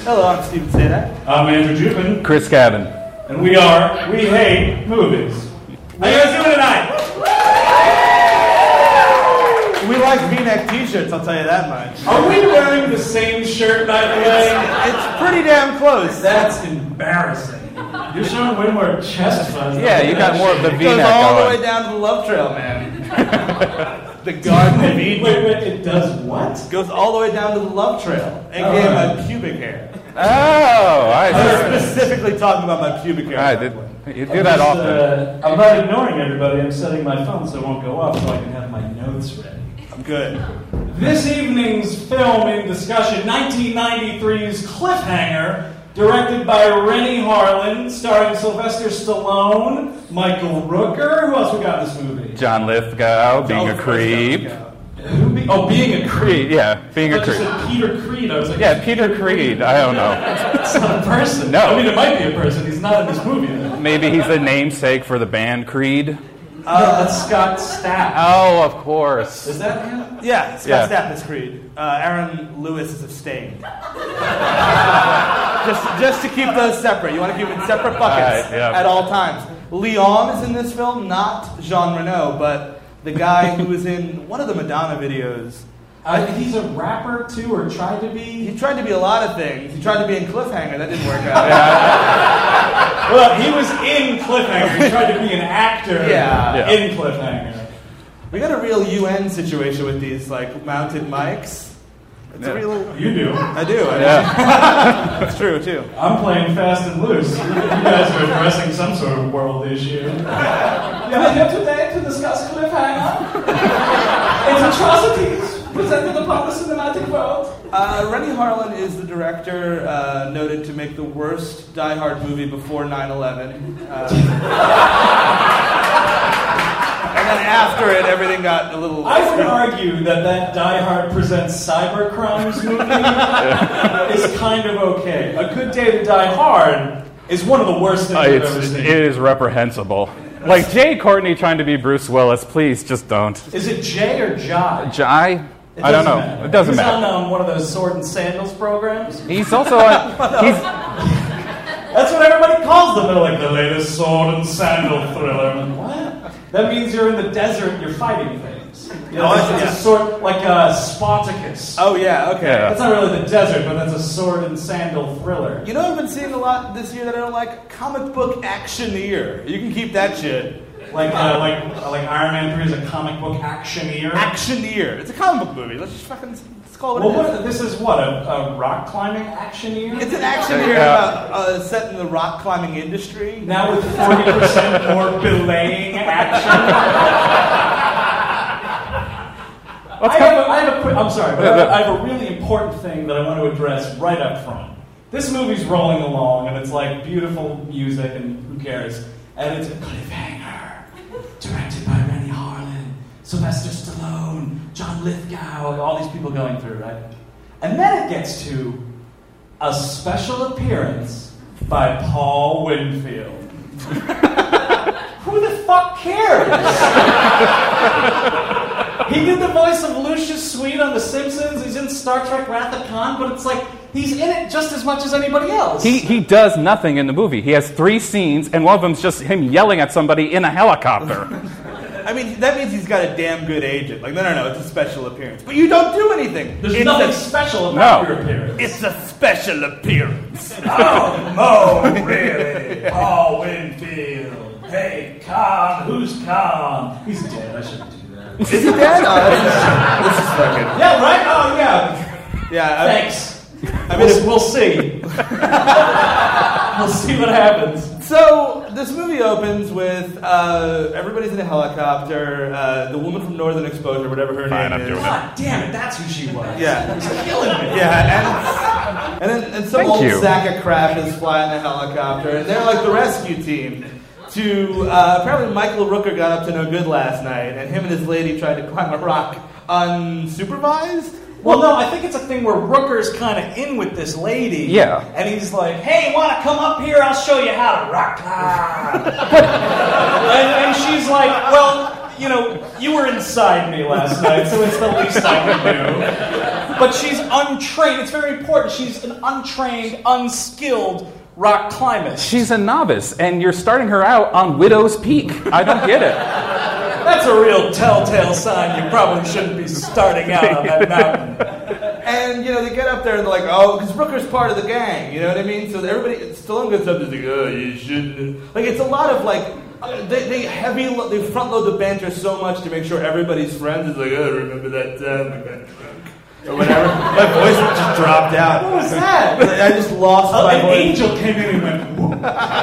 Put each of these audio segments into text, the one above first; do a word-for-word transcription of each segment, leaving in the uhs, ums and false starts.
Hello, I'm Steven Sadak. I'm Andrew Jupin. Chris Cabin. And we are We Hate Movies. How you guys doing tonight? We like V-neck t-shirts, I'll tell you that much. Are we wearing the same shirt, by the way? It's pretty damn close. That's embarrassing. You're showing way more chest fuzz. Yeah, you got more of the It V-neck goes all going. the way down to the love trail, man. The Garden of Wait, Eden. wait, wait, it does what? Goes all the way down to the love trail, aka Alright. my pubic hair. Oh, I I'm see. specifically talking about my pubic hair. I did. You do I'm that just, often. Uh, I'm not ignoring everybody. I'm setting my phone so it won't go off so I can have my notes ready. I'm good. This evening's film in discussion, nineteen ninety-three's Cliffhanger, directed by Rennie Harlin, starring Sylvester Stallone, Michael Rooker. Who else we got in this movie? John Lithgow being Oh, a creep. Who be- oh, being a creep. Creed, yeah, being I a thought you creep. said Peter Creed. I was like, Yeah, Peter Creed. I don't know. it's not a person. No. I mean, it might be a person. He's not in this movie, though. Maybe he's the namesake for the band Creed. Uh, that's Scott Stapp. Oh, of course. Is that him? Yeah, Scott Yeah. Stapp is Creed. Uh, Aaron Lewis is abstained. just, just to keep those separate. You want to keep them in separate buckets Right, yeah. at all times. Leon is in this film, not Jean Reno, but the guy who was in one of the Madonna videos. Uh, he's a rapper, too, or tried to be? He tried to be a lot of things. He tried to be in Cliffhanger. That didn't work out. Well, he was in Cliffhanger. He tried to be an actor Yeah. Yeah. in Cliffhanger. We got a real U N situation with these like mounted mics. It's Yeah. a real. You do. I do. I Yeah. do. It's true too. I'm playing fast and loose. You guys are addressing some sort of world issue. Yeah, I'm here today to discuss Cliffhanger. Its atrocities presented upon the cinematic world. Uh, Rennie Harlin is the director, uh, noted to make the worst Die Hard movie before nine eleven. Uh, and then after it, everything got a little. I would argue that that Die Hard Presents Cybercrimes movie is kind of okay. A Good Day to Die Hard is one of the worst things Uh, I've it's, ever seen. it is reprehensible. Like Jay Courtney trying to be Bruce Willis, please just don't. Is it Jay or Jai? Jai? It I don't know. doesn't matter. It doesn't He's matter. on um, one of those sword and sandals programs. He's also on. He's That's what everybody calls them. They're like the latest sword and sandal thriller. I'm like, what? That means you're in the desert. You're fighting things. You know, Oh, it's, yeah. it's a sword like uh, Spartacus. Oh yeah, okay. Yeah. That's not really the desert, but that's a sword and sandal thriller. You know, I've been seeing a lot this year that I don't like. Comic book actioneer. You can keep that shit. Like uh, like like Iron Man three is a comic book actioneer. Actioneer. It's a comic book movie. Let's just fucking let's call it. Well, what what, this is what a, a rock climbing actioneer. It's an actioneer Yeah. about uh, set in the rock climbing industry. Now with forty percent more belaying action. I have, a, I have a quick, I'm sorry, but I have, I have a really important thing that I want to address right up front. This movie's rolling along, and it's like beautiful music, and who cares? And it's a Cliffhanger, directed by Rennie Harlin, Sylvester Stallone, John Lithgow, all these people going through, right? And then it gets to a special appearance by Paul Winfield. Who the fuck cares? He did the voice of Lucius Sweet on The Simpsons. He's in Star Trek Wrath of Khan, but it's like he's in it just as much as anybody else. he he does nothing in the movie. He has three scenes, and one of them's just him yelling at somebody in a helicopter. I mean, that means he's got a damn good agent. Like, no, no, no, it's a special appearance. But you don't do anything. There's it's nothing a, special about No. your appearance. It's a special appearance. Oh, oh, really? Paul Winfield. Hey, Khan. Who's Khan? He's dead. I shouldn't do that. Is he dead? Oh, this is, this is fucking. Yeah, right? Oh, yeah. Yeah, I, Thanks. I mean, We'll, we'll see. We'll see what happens. so this movie opens with uh, everybody's in a helicopter. Uh, the woman from Northern Exposure, whatever her Fine, name I'm is. doing it. God damn it, that's who she was. Yeah. He's killing me. Yeah, and, and then and some Thank old you. sack of crap is flying the helicopter, and they're like the rescue team. To uh, apparently Michael Rooker got up to no good last night, and him and his lady tried to climb a rock unsupervised. Well, no, I think it's a thing where Rooker's kind of in with this lady. Yeah. And he's like, hey, want to come up here? I'll show you how to rock climb. and, and she's like, well, you know, you were inside me last night, so it's the least I can do. But she's untrained. It's very important. She's an untrained, unskilled rock climber. She's a novice, and you're starting her out on Widow's Peak. I don't get it. That's a real telltale sign you probably shouldn't be starting out on that mountain. And, you know, they get up there and they're like, oh, because Rooker's part of the gang, you know what I mean? So everybody, Stallone gets up and is like, oh, you shouldn't. Like, it's a lot of, like, uh, they, they heavy, they front load the banter so much to make sure everybody's friends. It's like, oh, remember that time we got drunk? Or whatever. My voice just dropped out. What was that? I just lost uh, my an voice. An angel came in and went, whoop.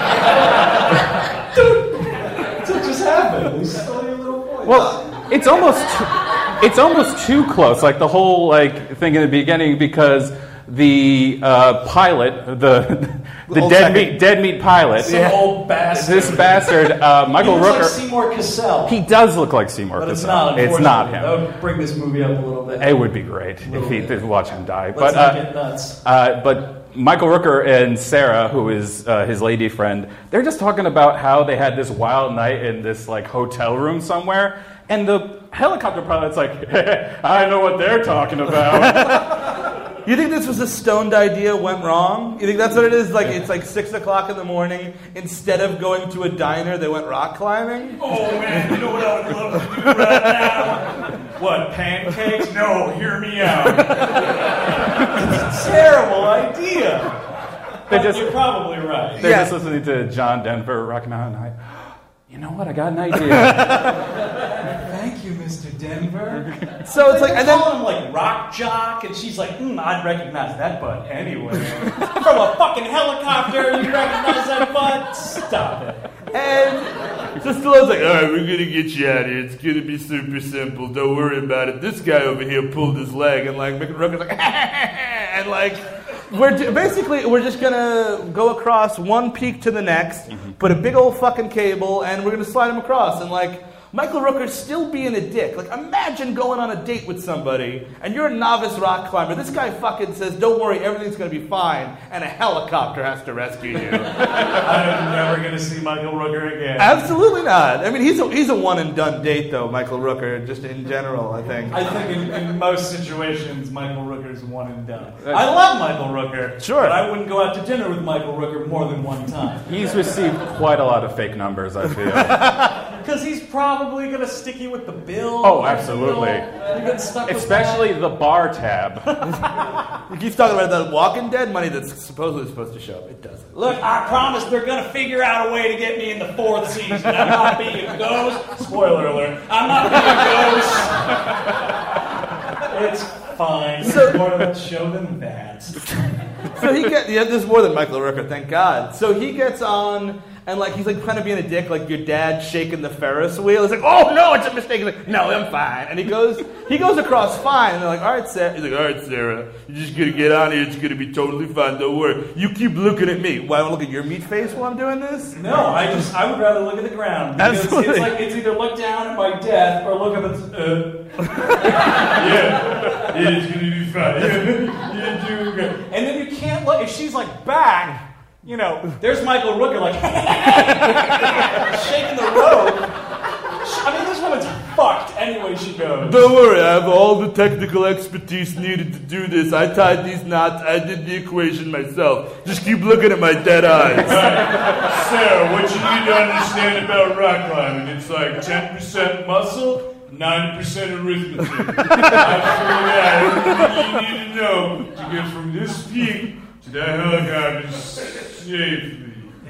Dude, that's what just happened. We stole your little voice. Well, it's almost too, it's almost too close. Like the whole like thing in the beginning, because the uh, pilot, the the Old dead second. meat dead meat pilot, Some old bastard. this bastard, uh, Michael he looks Rooker. like Seymour Cassell. He does look like Seymour But it's Cassell. not, It's not That him. would bring this movie up a little bit. It would be great if he bit. did watch him die. Let's but not uh, get nuts. uh, but Michael Rooker and Sarah, who is uh, his lady friend, they're just talking about how they had this wild night in this like hotel room somewhere, and the helicopter pilot's like, I know what they're talking about. You think this was a stoned idea went wrong? You think that's what it is? Like it's like six o'clock in the morning. Instead of going to a diner, they went rock climbing. Oh man, you know what I would love to do right now? What, pancakes? No, hear me out. It's a terrible idea. They But just- you're probably right. They're Yeah. just listening to John Denver, Rocky Mountain High. You know what? I got an idea. Thank you, Mister Denver. So it's like, and then calling him like rock jock, and she's like, hmm, I'd recognize that butt anyway. From a fucking helicopter, you recognize that butt? Stop it. And so Stallone's like, all right, we're gonna get you out of here. It's gonna be super simple. Don't worry about it. This guy over here pulled his leg, and like Mickey Rooker's like, and like. We're ju- basically we're just gonna go across one peak to the next, Mm-hmm. put a big old fucking cable, and we're gonna slide him across. And like Michael Rooker's still being a dick. Like imagine going on a date with somebody, and you're a novice rock climber. This guy fucking says, "Don't worry, everything's gonna be fine," and a helicopter has to rescue you. I'm never gonna see Michael Rooker again. Absolutely not. I mean, he's a he's a one and done date though, Michael Rooker. Just in general, I think. I think in, in most situations, Michael Rooker's one and done. I love Michael Rooker. Sure. But I wouldn't go out to dinner with Michael Rooker more than one time. He's received quite a lot of fake numbers, I feel. Because he's probably going to stick you with the bill. Oh, absolutely. You get stuck with Especially the bar tab. He keeps talking about that Walking Dead money that's supposedly supposed to show up. It doesn't. that. Look, I promise they're going to figure out a way to get me in the fourth season. I'm not being a ghost. Spoiler alert. I'm not being a ghost. It's fine. There's more to that show than that. So he get yeah, there's more than Michael Rooker, thank God. So he gets on and like he's like kind of being a dick, like your dad shaking the Ferris wheel. He's like, oh no, it's a mistake. He's like, no, I'm fine. And he goes he goes across fine. And they're like, all right, Sarah. He's like, all right, Sarah, you're just gonna get on here. It's gonna be totally fine. Don't worry. You keep looking at me. Why, I look at your meat face while I'm doing this? No, I just I would rather look at the ground because Absolutely. it's like it's either look down at my death or look up at uh, yeah, it's gonna be fine. Yeah, you're doing good. And then you can't look if she's like back. You know, there's Michael Rooker like shaking the rope. I mean, this woman's fucked anyway she goes. Don't worry, I have all the technical expertise needed to do this. I tied these knots. I did the equation myself. Just keep looking at my dead eyes. Sarah, what you need to understand about rock climbing, it's like ten percent muscle, ninety percent arithmetic. I figured out everything you need to know to get from this peak to that helicopter safely.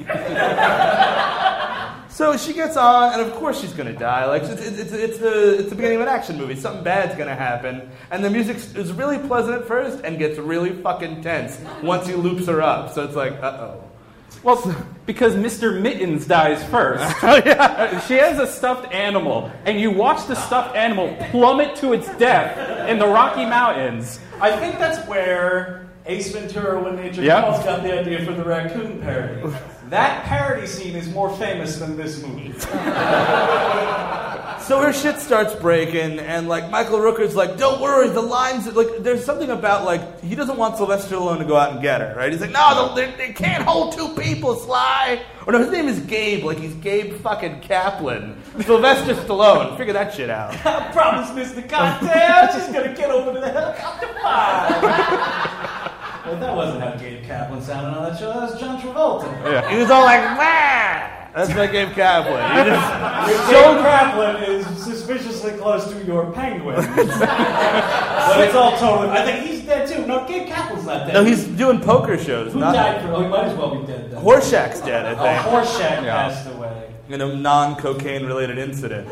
So she gets on, and of course she's gonna die. Like it's, it's, it's, it's the it's the beginning of an action movie. Something bad's gonna happen, and the music is really pleasant at first and gets really fucking tense once he loops her up. So it's like, uh oh. Well, because Mister Mittens dies first. Oh yeah. She has a stuffed animal, and you watch the stuffed animal plummet to its death in the Rocky Mountains. I think that's where Ace Ventura, When Nature Yeah. Calls, got the idea for the raccoon parody. That parody scene is more famous than this movie. So her shit starts breaking, and like Michael Rooker's like, "Don't worry, the lines." Like, there's something about like he doesn't want Sylvester Stallone to go out and get her, right? He's like, "No, they, they can't hold two people, Sly." Or no, his name is Gabe. Like he's Gabe fucking Kaplan. Sylvester Stallone. Figure that shit out. I promise, Mister Cocktail, she's gonna get over to the helicopter five. Well, that wasn't how Gabe Kaplan sounded on that show. That was John Travolta. Yeah. He was all like, "Wah!" That's my Gabe Kaplan. He just, Gabe Kaplan is suspiciously close to your penguin. But it's all totally. I think he's dead too. No, Gabe Kaplan's not dead. no, he's doing poker shows. Who not, died for? Oh, he might as well be dead. Then. Horseshack's dead, I Oh, think. Horseshack Yeah. passed away. In a non-cocaine related incident.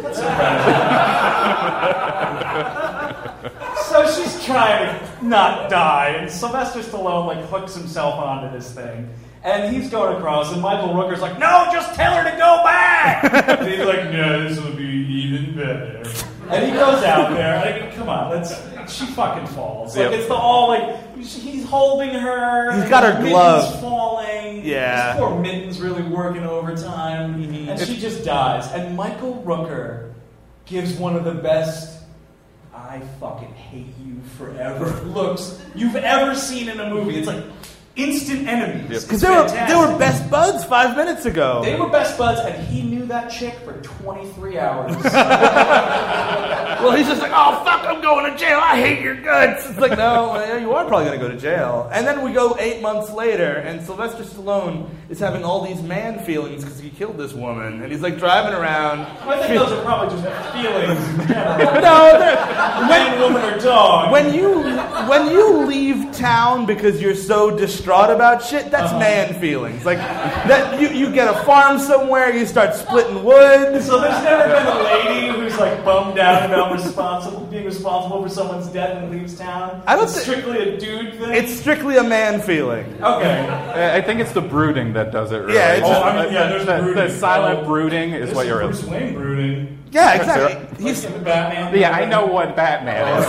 So she's trying to not die, and Sylvester Stallone like hooks himself onto this thing, and he's going across, and Michael Rooker's like, "No, just tell her to go back." And he's like, "No, this will be even better." And he goes out there. Like, come on, let's. She fucking falls. Like Yep. it's the all like he's holding her. He's got her Mittens glove. falling. Yeah. This poor Mittens really working overtime, Mhm. and she just dies. And Michael Rooker gives one of the best "I fucking hate you forever" looks you've ever seen in a movie. It's like instant enemies. Yep. Because they were, they were best buds five minutes ago. They were best buds, and he knew that chick for twenty-three hours. Well, he's just like, "Oh, fuck, I'm going to jail. I hate your guts." It's like, no, well, you are probably going to go to jail. And then we go eight months later, and Sylvester Stallone is having all these man feelings because he killed this woman. And he's like driving around. I think those are probably just feelings in general. No, they're- Man, woman, or dog. when you when you leave town because you're so distraught about shit, that's Uh-huh. man feelings. Like that, you, you get a farm somewhere, you start splitting wood. So there's never been a lady who's like bummed out about responsible being responsible for someone's death and leaves town. I don't It's thi- strictly a dude thing. It's strictly a man feeling. okay. I think it's the brooding that does it. Really. Yeah, it's Oh, just- I mean, yeah, there's the, brooding. the silent Oh, brooding is This what you're. Bruce Wayne brooding. Yeah, exactly. He's He's like Batman. Yeah, I know what Batman is.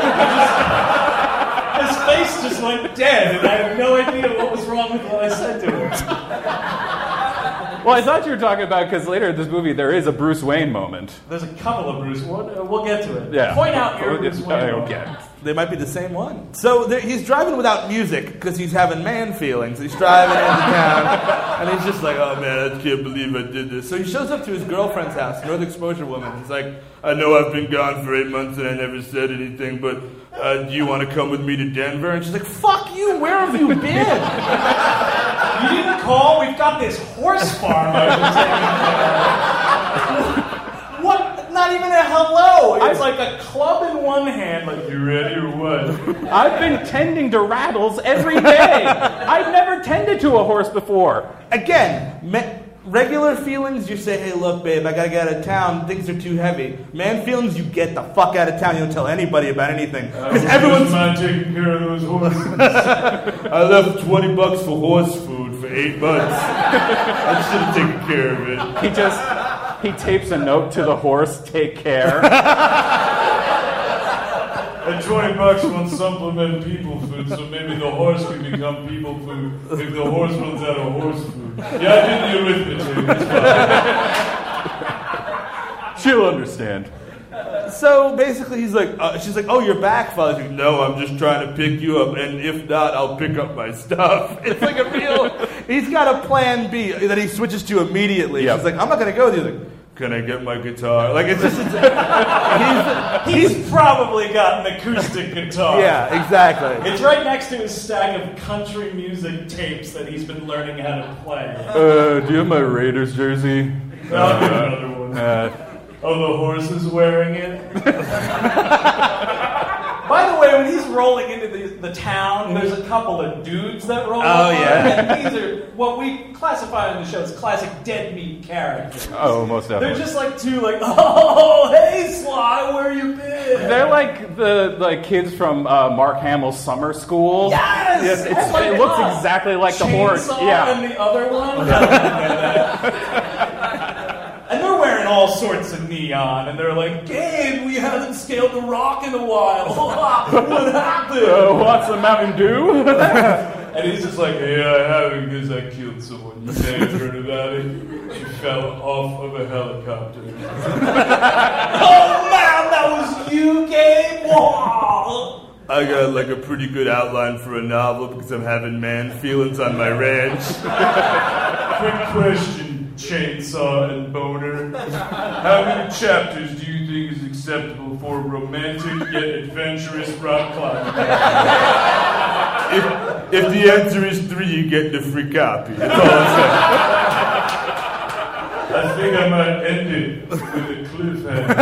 His face just went dead, and I have no idea what was wrong with what I said to him. Well, I thought you were talking about because later in this movie there is a Bruce Wayne moment. There's a couple of Bruce. We'll, we'll get to it. Yeah. Point out your Oh, Bruce it's- Wayne. oh, moment. okay. They might be the same one. So there, he's driving without music because he's having man feelings. He's driving into town, and he's just like, "Oh man, I can't believe I did this." So he shows up to his girlfriend's house, North Exposure woman. He's like, "I know I've been gone for eight months and I never said anything, but uh, do you want to come with me to Denver?" And she's like, "Fuck you! Where have you been?" You didn't call? We've got this horse farm I've been taking care of. What? Not even a hello. It's like a club in one hand, like, "You ready or what?" I've been tending to rattles every day. I've never tended to a horse before. Again, me- regular feelings, you say, "Hey, look, babe, I gotta get out of town. Things are too heavy." Man feelings, you get the fuck out of town. You don't tell anybody about anything because everyone's. mind taking care of those horses. I left twenty bucks for horse food for eight months. I should have taken care of it. He just he tapes a note to the horse. Take care. And twenty bucks won't supplement people food, so maybe the horse can become people food if the horse runs out of horse food. Yeah, I did the arithmetic. It's fine. She'll understand. So basically, he's like, uh, she's like, "Oh, you're back, father." He's like, "No, I'm just trying to pick you up, and if not, I'll pick up my stuff." It's like a real. He's got a plan B that he switches to immediately. Yep. She's like, "I'm not gonna go with you." He's like, "Can I get my guitar?" Like it's just. It's, he's, He's probably got an acoustic guitar. yeah, exactly. It's right next to his stack of country music tapes that he's been learning how to play. Uh, do you have my Raiders jersey? I'll get another one. Uh, Oh, the horse is wearing it? By the way, when he's rolling into the, the town, there's a couple of dudes that roll Oh, up on yeah. him, and these are what we classify on the show as classic dead meat characters. oh, most They're definitely. just like two, like, "Oh, hey, Sly, where you been?" They're like the like kids from uh, Mark Hamill's summer school. Yes! Yes, it's, Oh my it looks God. exactly like the horse. Chainsaw Yeah. and the other one? I don't know that. And they're wearing all sorts of neon, and they're like, "Gabe, we haven't scaled the rock in a while. What happened?" Uh, what's the Mountain Dew? And he's just like, yeah, I have because I killed someone. You may have heard about it. She fell off of a helicopter. Oh man, that was you, Gabe? Wow. I got like a pretty good outline for a novel because I'm having man feelings on my ranch. Quick question, Chainsaw and Boner. How many chapters do you think is acceptable for romantic yet adventurous rock climbing? If, if the answer is three, you get the free copy. That's all I'm saying. I think I might end it with a cliffhanger.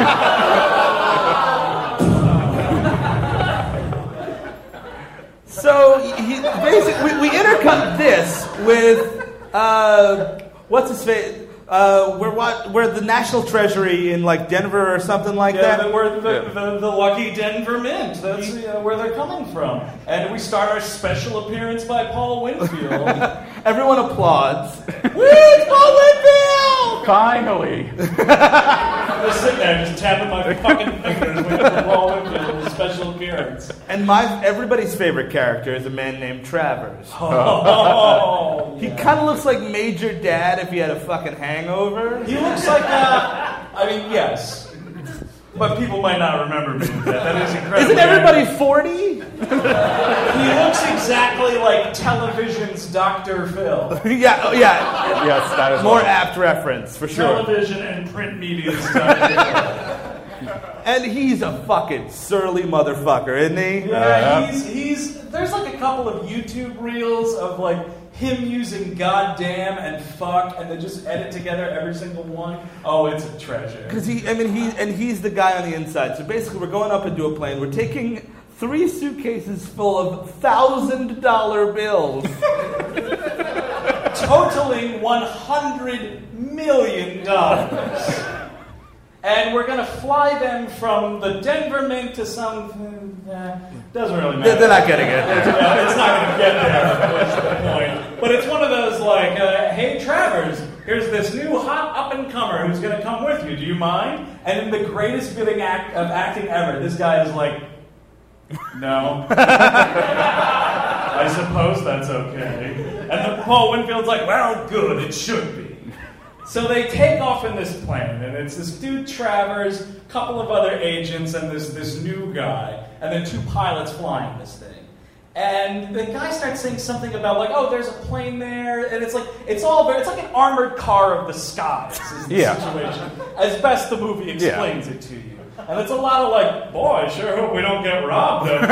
So he basically we, we intercut this with uh, what's his face? Uh, we're what? We're the National Treasury in like Denver or something like Yeah, that. we're the, Yeah. the, the lucky Denver Mint. That's uh, where they're coming from. And we start our special appearance by Paul Winfield. Everyone applauds. Woo, it's Paul Winfield! Finally. I'm just sitting there, just tapping my fucking fingers waiting for Paul Winfield's special appearance. And my everybody's favorite character is a man named Travers. Oh, He yeah. kind of looks like Major Dad if he had a fucking hangover. He looks like uh I mean, yes. But people might not remember me. That, that is incredible. Isn't everybody forty? He looks exactly like television's Doctor Phil. yeah, oh, yeah. Yes, that is More one. apt reference for sure. Television and print media's Doctor Phil. And he's a fucking surly motherfucker, isn't he? Yeah, he's he's. There's like a couple of YouTube reels of like him using goddamn and fuck, and they just edit together every single one. Oh, it's a treasure. Because he, I mean, he and he's the guy on the inside. So basically, we're going up into a plane. We're taking three suitcases full of thousand dollar bills. Totaling one hundred million dollars. And we're going to fly them from the Denver Mint to something that doesn't really matter. They're, they're not getting it. Yeah, it's not going to get there, that's the point. But it's one of those like, uh, hey, Travers, here's this new hot up-and-comer who's going to come with you. Do you mind? And in the greatest bit of, act, of acting ever, this guy is like, no. I suppose that's okay. And then Paul Winfield's like, well, good, it should be. So they take off in this plane, and it's this dude Travers, a couple of other agents, and this, this new guy, and then two pilots flying this thing. And the guy starts saying something about like, oh, there's a plane there, and it's like it's all very, it's like an armored car of the skies is the Yeah. situation, as best the movie explains it to you. And it's a lot of like, boy, I sure hope we don't get robbed up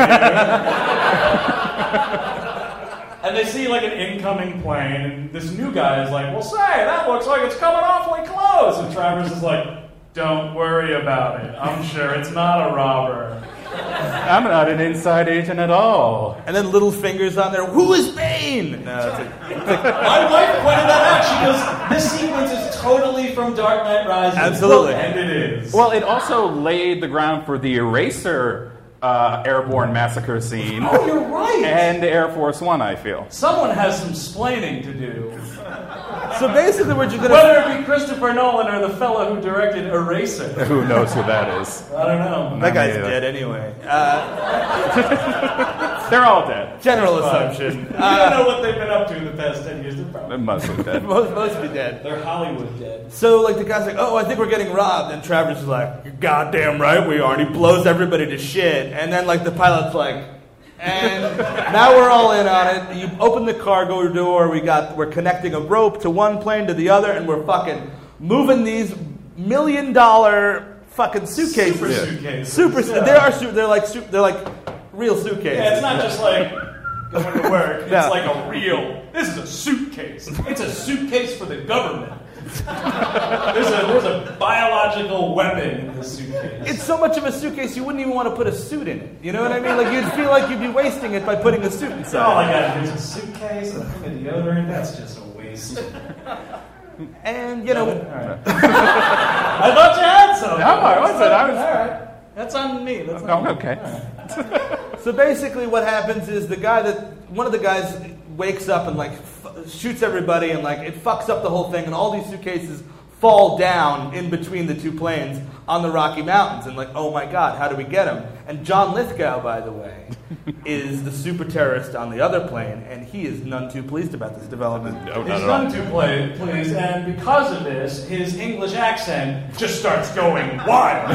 here. And they see like an incoming plane, and this new guy is like, well, say, that looks like it's coming awfully close. And Travers is like, don't worry about it. I'm sure it's not a robber. I'm not an inside agent at all. And then little fingers on there. Who is Bane? No, it's like, My wife pointed that out. She goes, this sequence is totally from Dark Knight Rises. Absolutely. And it is. Well, it also laid the ground for the Eraser uh, airborne massacre scene. Oh, you're right. And Air Force One, I feel. Someone has some splaining to do. so basically, we're just gonna. Whether it be Christopher Nolan or the fellow who directed Eraser. Who knows who that is? I don't know. That guy's Yeah. dead anyway. Uh, They're all dead. general Fine. assumption. I don't know what they've been up to in the past ten years. They're They're probably mostly dead. Most, most be dead. they're Hollywood dead. So, like, the guy's like, oh, I think we're getting robbed. And Travers is like, you're goddamn right we are. And he blows everybody to shit. And then, like, the pilot's like, and now we're all in on it. You open the cargo door. We got, we're connecting a rope to one plane to the other. And we're fucking moving these million dollar fucking suitcases. Super Yeah. suitcases. Super, Yeah. they are, su- they're like, su- they're like real suitcases. Yeah, it's not just like going to work. It's No. like a real. This is a suitcase. It's a suitcase for the government. there's a there's a biological weapon in this suitcase. It's so much of a suitcase you wouldn't even want to put a suit in it. You know what I mean? Like you'd feel like you'd be wasting it by putting a suit Oh inside. my god, there's a suitcase and a thing of deodorant. That's just a waste. And you know, Alright. I thought you had something. No, I wasn't. I was- All right. That's on me. That's on No, me. okay. so basically what happens is the guy that one of the guys wakes up and like f- shoots everybody and like it fucks up the whole thing and all these suitcases fall down in between the two planes on the Rocky Mountains. And like, oh my God, how do we get him? And John Lithgow, by the way, is the super terrorist on the other plane, and he is none too pleased about this development. No, He's none too play, pleased, and because of this, his English accent just starts going wild.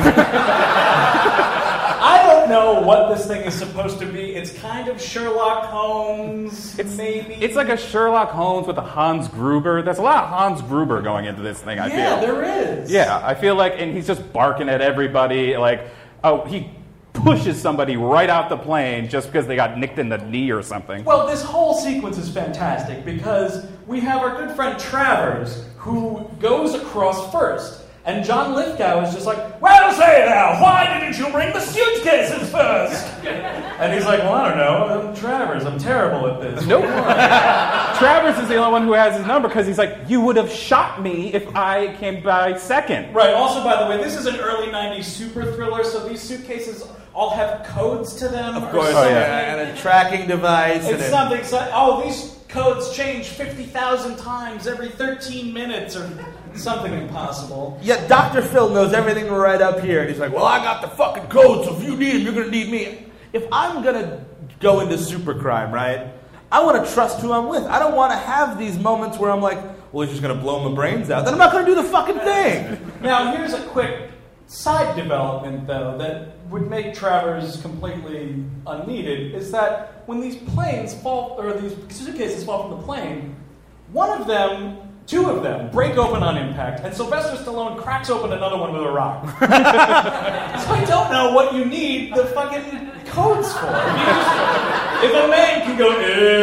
I don't know what this thing is supposed to be. It's kind of Sherlock Holmes, It's, maybe. it's like a Sherlock Holmes with a Hans Gruber. There's a lot of Hans Gruber going into this thing, I yeah, feel. there is. Yeah, I feel like, and he's just barking at everybody. Like, oh, he pushes somebody right out the plane just because they got nicked in the knee or something. Well, this whole sequence is fantastic because we have our good friend Travers who goes across first. And John Lithgow is just like, well, say now, why didn't you bring the suitcases first? And he's like, well, I don't know. I'm Travers. I'm terrible at this. Nope. Travers is the only one who has his number because he's like, you would have shot me if I came by second. Right. Also, by the way, this is an early nineties super thriller, so these suitcases all have codes to them. Of course, Oh, yeah. yeah. And a tracking device. and It's a- something, so, oh, these codes change fifty thousand times every thirteen minutes or something impossible. Yet Doctor Phil knows everything right up here, and he's like, well, I got the fucking code, so if you need him, you're going to need me. If I'm going to go into supercrime, right, I want to trust who I'm with. I don't want to have these moments where I'm like, well, he's just going to blow my brains out. Then I'm not going to do the fucking thing. Now, here's a quick side development, though, that would make Travers completely unneeded, is that when these planes fall, or these suitcases fall from the plane, one of them, two of them, break open on impact, and Sylvester Stallone cracks open another one with a rock. So I don't know what you need the fucking codes for. You just, if a man can go,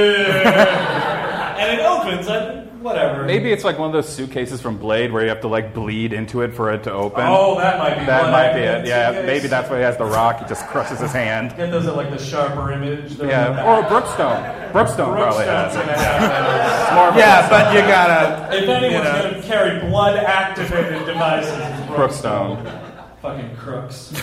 eh, and it opens, I, whatever. Maybe it's like one of those suitcases from Blade where you have to like bleed into it for it to open. Oh, that might be That one might be it. accident Yeah, suitcase. maybe that's why he has the rock. He just crushes his hand. Get those at like the sharper image. the- Yeah, or Brookstone. Brookstone probably has Brookstone's it. gonna have It's more of a- Yeah, but you gotta. those. If anyone's you know. going to carry blood-activated devices, it's Brookstone. Fucking crooks.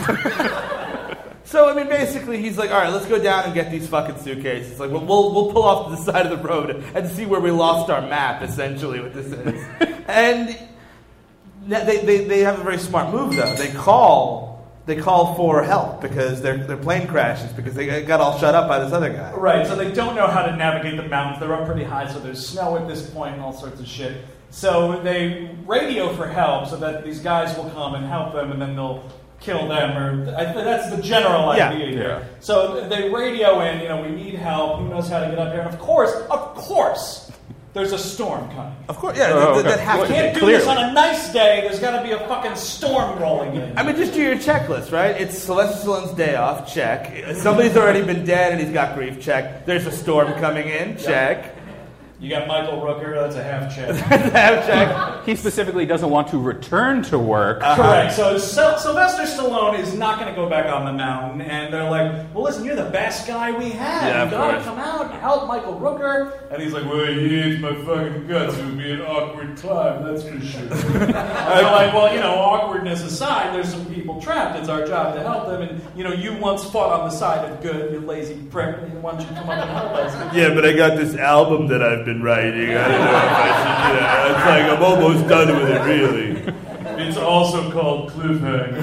So, I mean, basically, he's like, all right, let's go down and get these fucking suitcases. Like, we'll, we'll, we'll pull off to the side of the road and see where we lost our map, essentially, what this is. And they, they, they have a very smart move, though. They call they call for help because their, their plane crashes because they got all shut up by this other guy. Right, so they don't know how to navigate the mountains. They're up pretty high, so there's snow at this point and all sorts of shit. So they radio for help so that these guys will come and help them, and then they'll kill them, or I think that's the general Yeah, idea here. yeah. So they radio in, you know, we need help. Who knows how to get up here? And of course, of course, there's a storm coming. Of course, yeah, Oh, that, that okay. has You to be. can't do Clearly. this on a nice day. There's got to be a fucking storm rolling in. I mean, just do your checklist, right? It's Sylvester Stallone's day off, check. Somebody's already been dead and he's got grief, check. There's a storm coming in, check. You got Michael Rooker, that's a half check. Have check. He specifically doesn't want to return to work. Correct. So Syl- Sylvester Stallone is not going to go back on the mountain, and they're like, "Well, listen, you're the best guy we have. Yeah, you of got to course. come out and help Michael Rooker." And he's like, "Well, he hates my fucking guts. It would be an awkward climb, that's for sure." And they're like, "Well, you know, awkwardness aside, there's some people trapped. It's our job to help them. And you know, you once fought on the side of good, you lazy prick. Why don't you come up and help us?" Yeah, but I got this album that I've been writing. I don't know if I should, you know, it's like I'm almost done with it, really. It's also called Cliffhanger.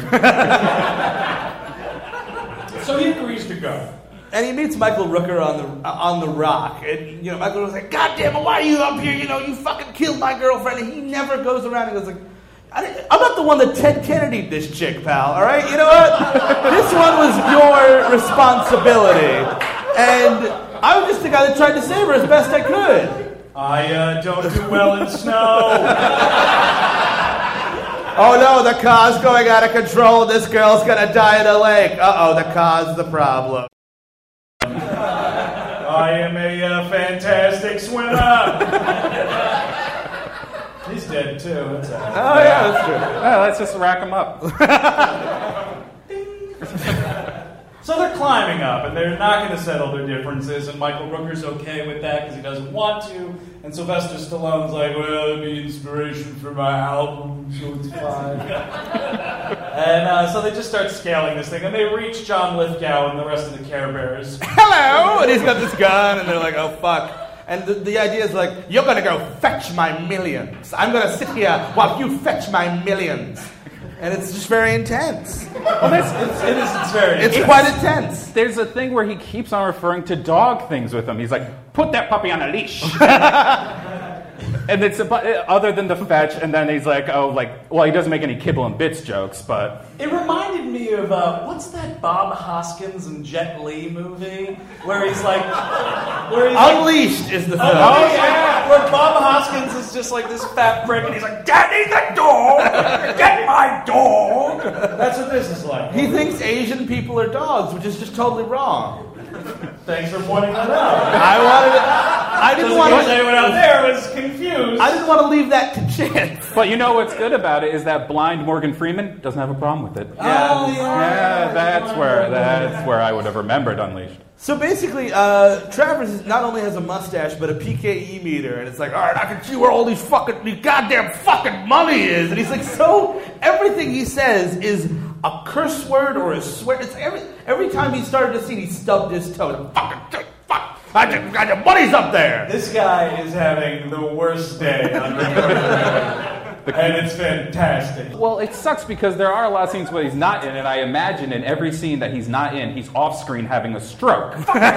So he agrees to go. And he meets Michael Rooker on the on the rock, and you know Michael Rooker's like, "God damn it, why are you up here? You know, you fucking killed my girlfriend." And he never goes around and goes like, I didn't- "I'm not the one that Ted Kennedy this chick, pal. All right, you know what? This one was your responsibility, and I was just the guy that tried to save her as best I could." I uh, don't do well in snow. Oh no, the car's going out of control. This girl's gonna die in a lake. Uh-oh, the car's the problem. I am a uh, fantastic swimmer. He's dead too. That's all. Oh yeah, that's true. Yeah, let's just rack him up. So they're climbing up, and they're not going to settle their differences, and Michael Rooker's okay with that because he doesn't want to, and Sylvester Stallone's like, well, it'd be inspiration for my album, so it's fine. And uh, so they just start scaling this thing, and they reach John Lithgow and the rest of the Care Bears. Hello! And he's got this gun, and they're like, oh, fuck. And the, the idea is like, you're going to go fetch my millions. I'm going to sit here while you fetch my millions. And it's just very intense. Well, it's, it's, it is, it's very It's intense. quite intense. There's a thing where he keeps on referring to dog things with him. He's like, put that puppy on a leash. And it's about, other than the fetch, and then he's like, oh, like, well, he doesn't make any kibble and bits jokes, but... It reminded me of, uh, what's that Bob Hoskins and Jet Li movie? Where he's like... Where he's Unleashed like, is the film. Oh, yeah! Where Bob Hoskins is just like this fat prick, and he's like, Daddy the dog! Get my dog! That's what this is like. He thinks Asian people are dogs, which is just totally wrong. Thanks for pointing that out. I wanted to, I didn't Just want in case to... anyone out there was confused. I didn't want to leave that to chance. But you know what's good about it is that blind Morgan Freeman doesn't have a problem with it. Oh, yeah. Yeah, that's where that's where I would have remembered Unleashed. So basically, uh, Travers not only has a mustache, but a P K E meter, and it's like, all right, I can see where all these fucking, these goddamn fucking money is, and he's like, so everything he says is a curse word or a swear. It's every every time he started to scene, he stubbed his toe. Fucking fuck, I just got your money's up there. This guy is having the worst day on record, and it's fantastic. Well, it sucks because there are a lot of scenes where he's not in, and I imagine in every scene that he's not in, he's off screen having a stroke.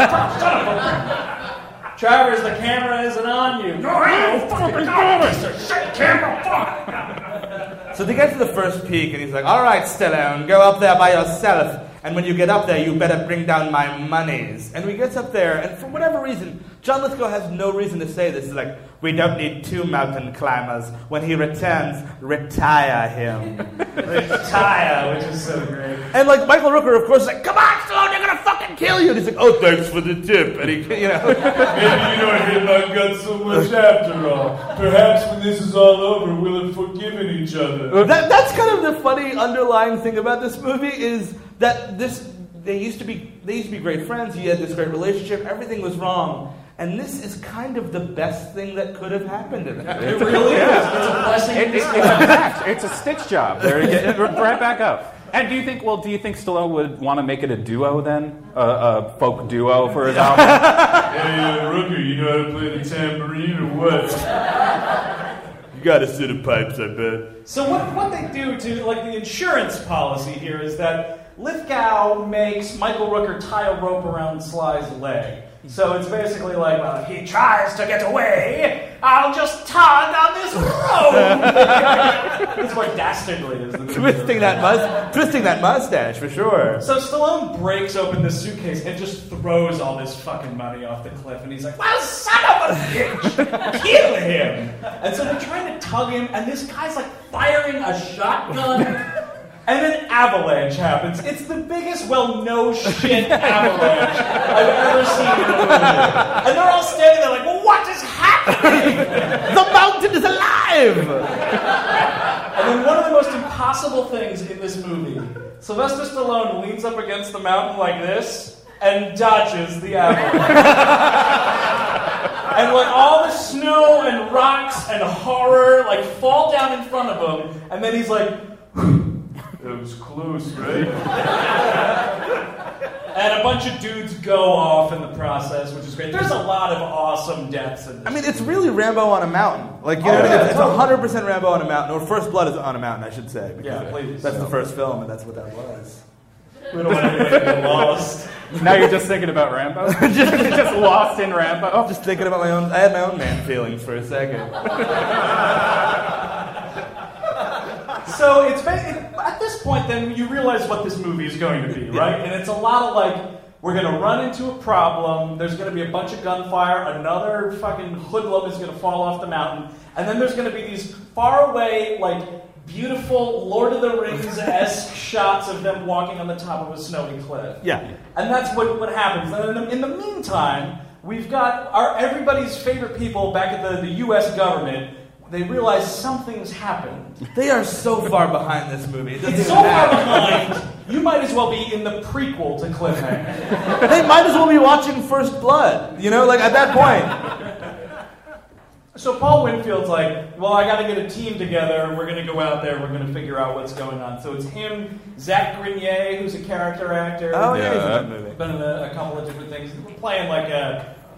Travers, the camera isn't on you. No, I ain't fucking camera. Shut camera, fuck. So they get to the first peak, and he's like, all right, Stallone, go up there by yourself. And when you get up there, you better bring down my monies. And we gets up there, and for whatever reason, John Lithgow has no reason to say this. He's like, we don't need two mountain climbers. When he returns, retire him. Retire, which is so great. And like Michael Rooker, of course, is like, come on, Stallone, they're gonna fucking kill you. And he's like, oh, thanks for the tip. And he, you know. Maybe you don't hate my guts so much after all. Perhaps when this is all over, we'll have forgiven each other. That, that's kind of the funny underlying thing about this movie is that this they used to be they used to be great friends. He had this great relationship. Everything was wrong, and this is kind of the best thing that could have happened to them. It really is. It's a blessing. It, it, it's a match. It's a stitch job. There, you get, right back up. And do you think? Well, do you think Stallone would want to make it a duo then, a, a folk duo for his album? Hey, uh, Rooker, you know how to play the tambourine or what? You got a set of pipes, I bet. So what what they do to like the insurance policy here is that Lithgow makes Michael Rooker tie a rope around Sly's leg. So it's basically like, well, if he tries to get away, I'll just tug on this rope. That's what dastardly is. The movie Twisting that mus- twisting that mustache for sure. So Stallone breaks open the suitcase and just throws all this fucking money off the cliff, and he's like, well, son of a bitch, kill him. And so they're trying to tug him, and this guy's like firing a shotgun. And an avalanche happens. It's the biggest, well, no shit avalanche I've ever seen in a movie. And they're all standing there like, well, what is happening? The mountain is alive! And then one of the most impossible things in this movie, Sylvester Stallone leans up against the mountain like this and dodges the avalanche. And like all the snow and rocks and horror like fall down in front of him, and then he's like, it was close, right? And a bunch of dudes go off in the process, which is great. There's a lot of awesome deaths in this. I mean, it's really Rambo on a mountain. Like, you know, Oh, yeah, it's, it's totally. one hundred percent Rambo on a mountain. Or First Blood is on a mountain, I should say. because Yeah, please. That's the first film, and that's what that was. We don't want anybody to get lost. Now you're just thinking about Rambo? just, just lost in Rambo? Just thinking about my own, I had my own man feelings for a second. So it's ba- it, at this point, then you realize what this movie is going to be, right? And it's a lot of like, we're going to run into a problem. There's going to be a bunch of gunfire. Another fucking hoodlum is going to fall off the mountain, and then there's going to be these far away, like beautiful Lord of the Rings-esque shots of them walking on the top of a snowy cliff. Yeah. And that's what, what happens. And in the, in the meantime, we've got our everybody's favorite people back at the, the U S government. They realize something's happened. They are so far behind this movie. It doesn't It's so even far matter. behind, you might as well be in the prequel to Cliffhanger. They might as well be watching First Blood. You know, like at that point. So Paul Winfield's like, well, I got to get a team together. We're going to go out there. We're going to figure out what's going on. So it's him, Zach Grenier, who's a character actor. Oh, yeah, he's in Yeah. that movie. Been in a, a couple of different things. We're playing like a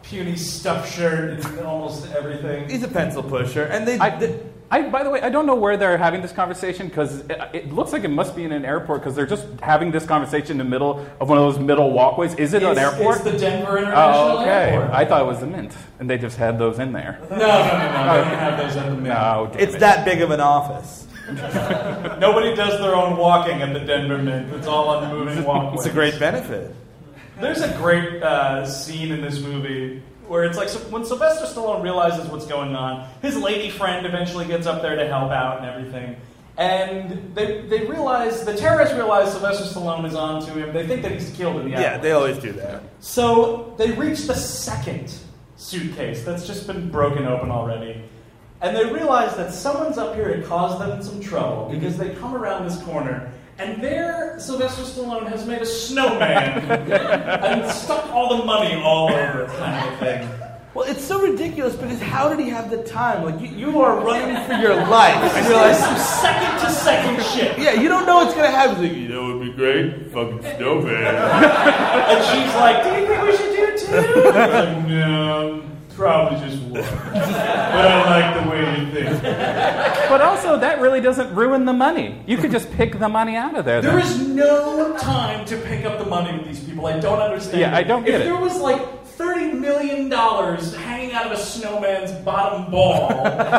puny stuffed shirt and almost everything. He's a pencil pusher, and they. I, they I, by the way, I don't know where they're having this conversation because it, it looks like it must be in an airport because they're just having this conversation in the middle of one of those middle walkways. Is it it's, an airport? It's the Denver International Oh, okay. Airport. I thought it was the Mint, and they just had those in there. No, no, no, no. They don't have those at the Mint. No, damn it's it. that big of an office. Nobody does their own walking at the Denver Mint. It's all on moving walkways. It's a great benefit. There's a great uh, scene in this movie where it's like so when Sylvester Stallone realizes what's going on, his lady friend eventually gets up there to help out and everything. And they they realize, the terrorists realize Sylvester Stallone is on to him. They think that he's killed in the Yeah, alleyway. they always do that. So they reach the second suitcase that's just been broken open already. And they realize that someone's up here to cause them some trouble because they come around this corner and there Sylvester Stallone has made a snowman and stuck all the money all over it kind of thing. Well, it's so ridiculous because how did he have the time? Like, you, you are running for your life. And you're like, Some second to second shit. yeah, you don't know what's going to happen. Like, you know what would be great? Fucking snowman. And she's like, do you think we should do it too? I was like, no, probably just one. But I like the way you think. But also, that really doesn't ruin the money. You could just pick the money out of there. There then. is no time to pick up the money with these people. I don't understand. Yeah, I don't get if it. If there was like thirty million dollars hanging out of a snowman's bottom ball,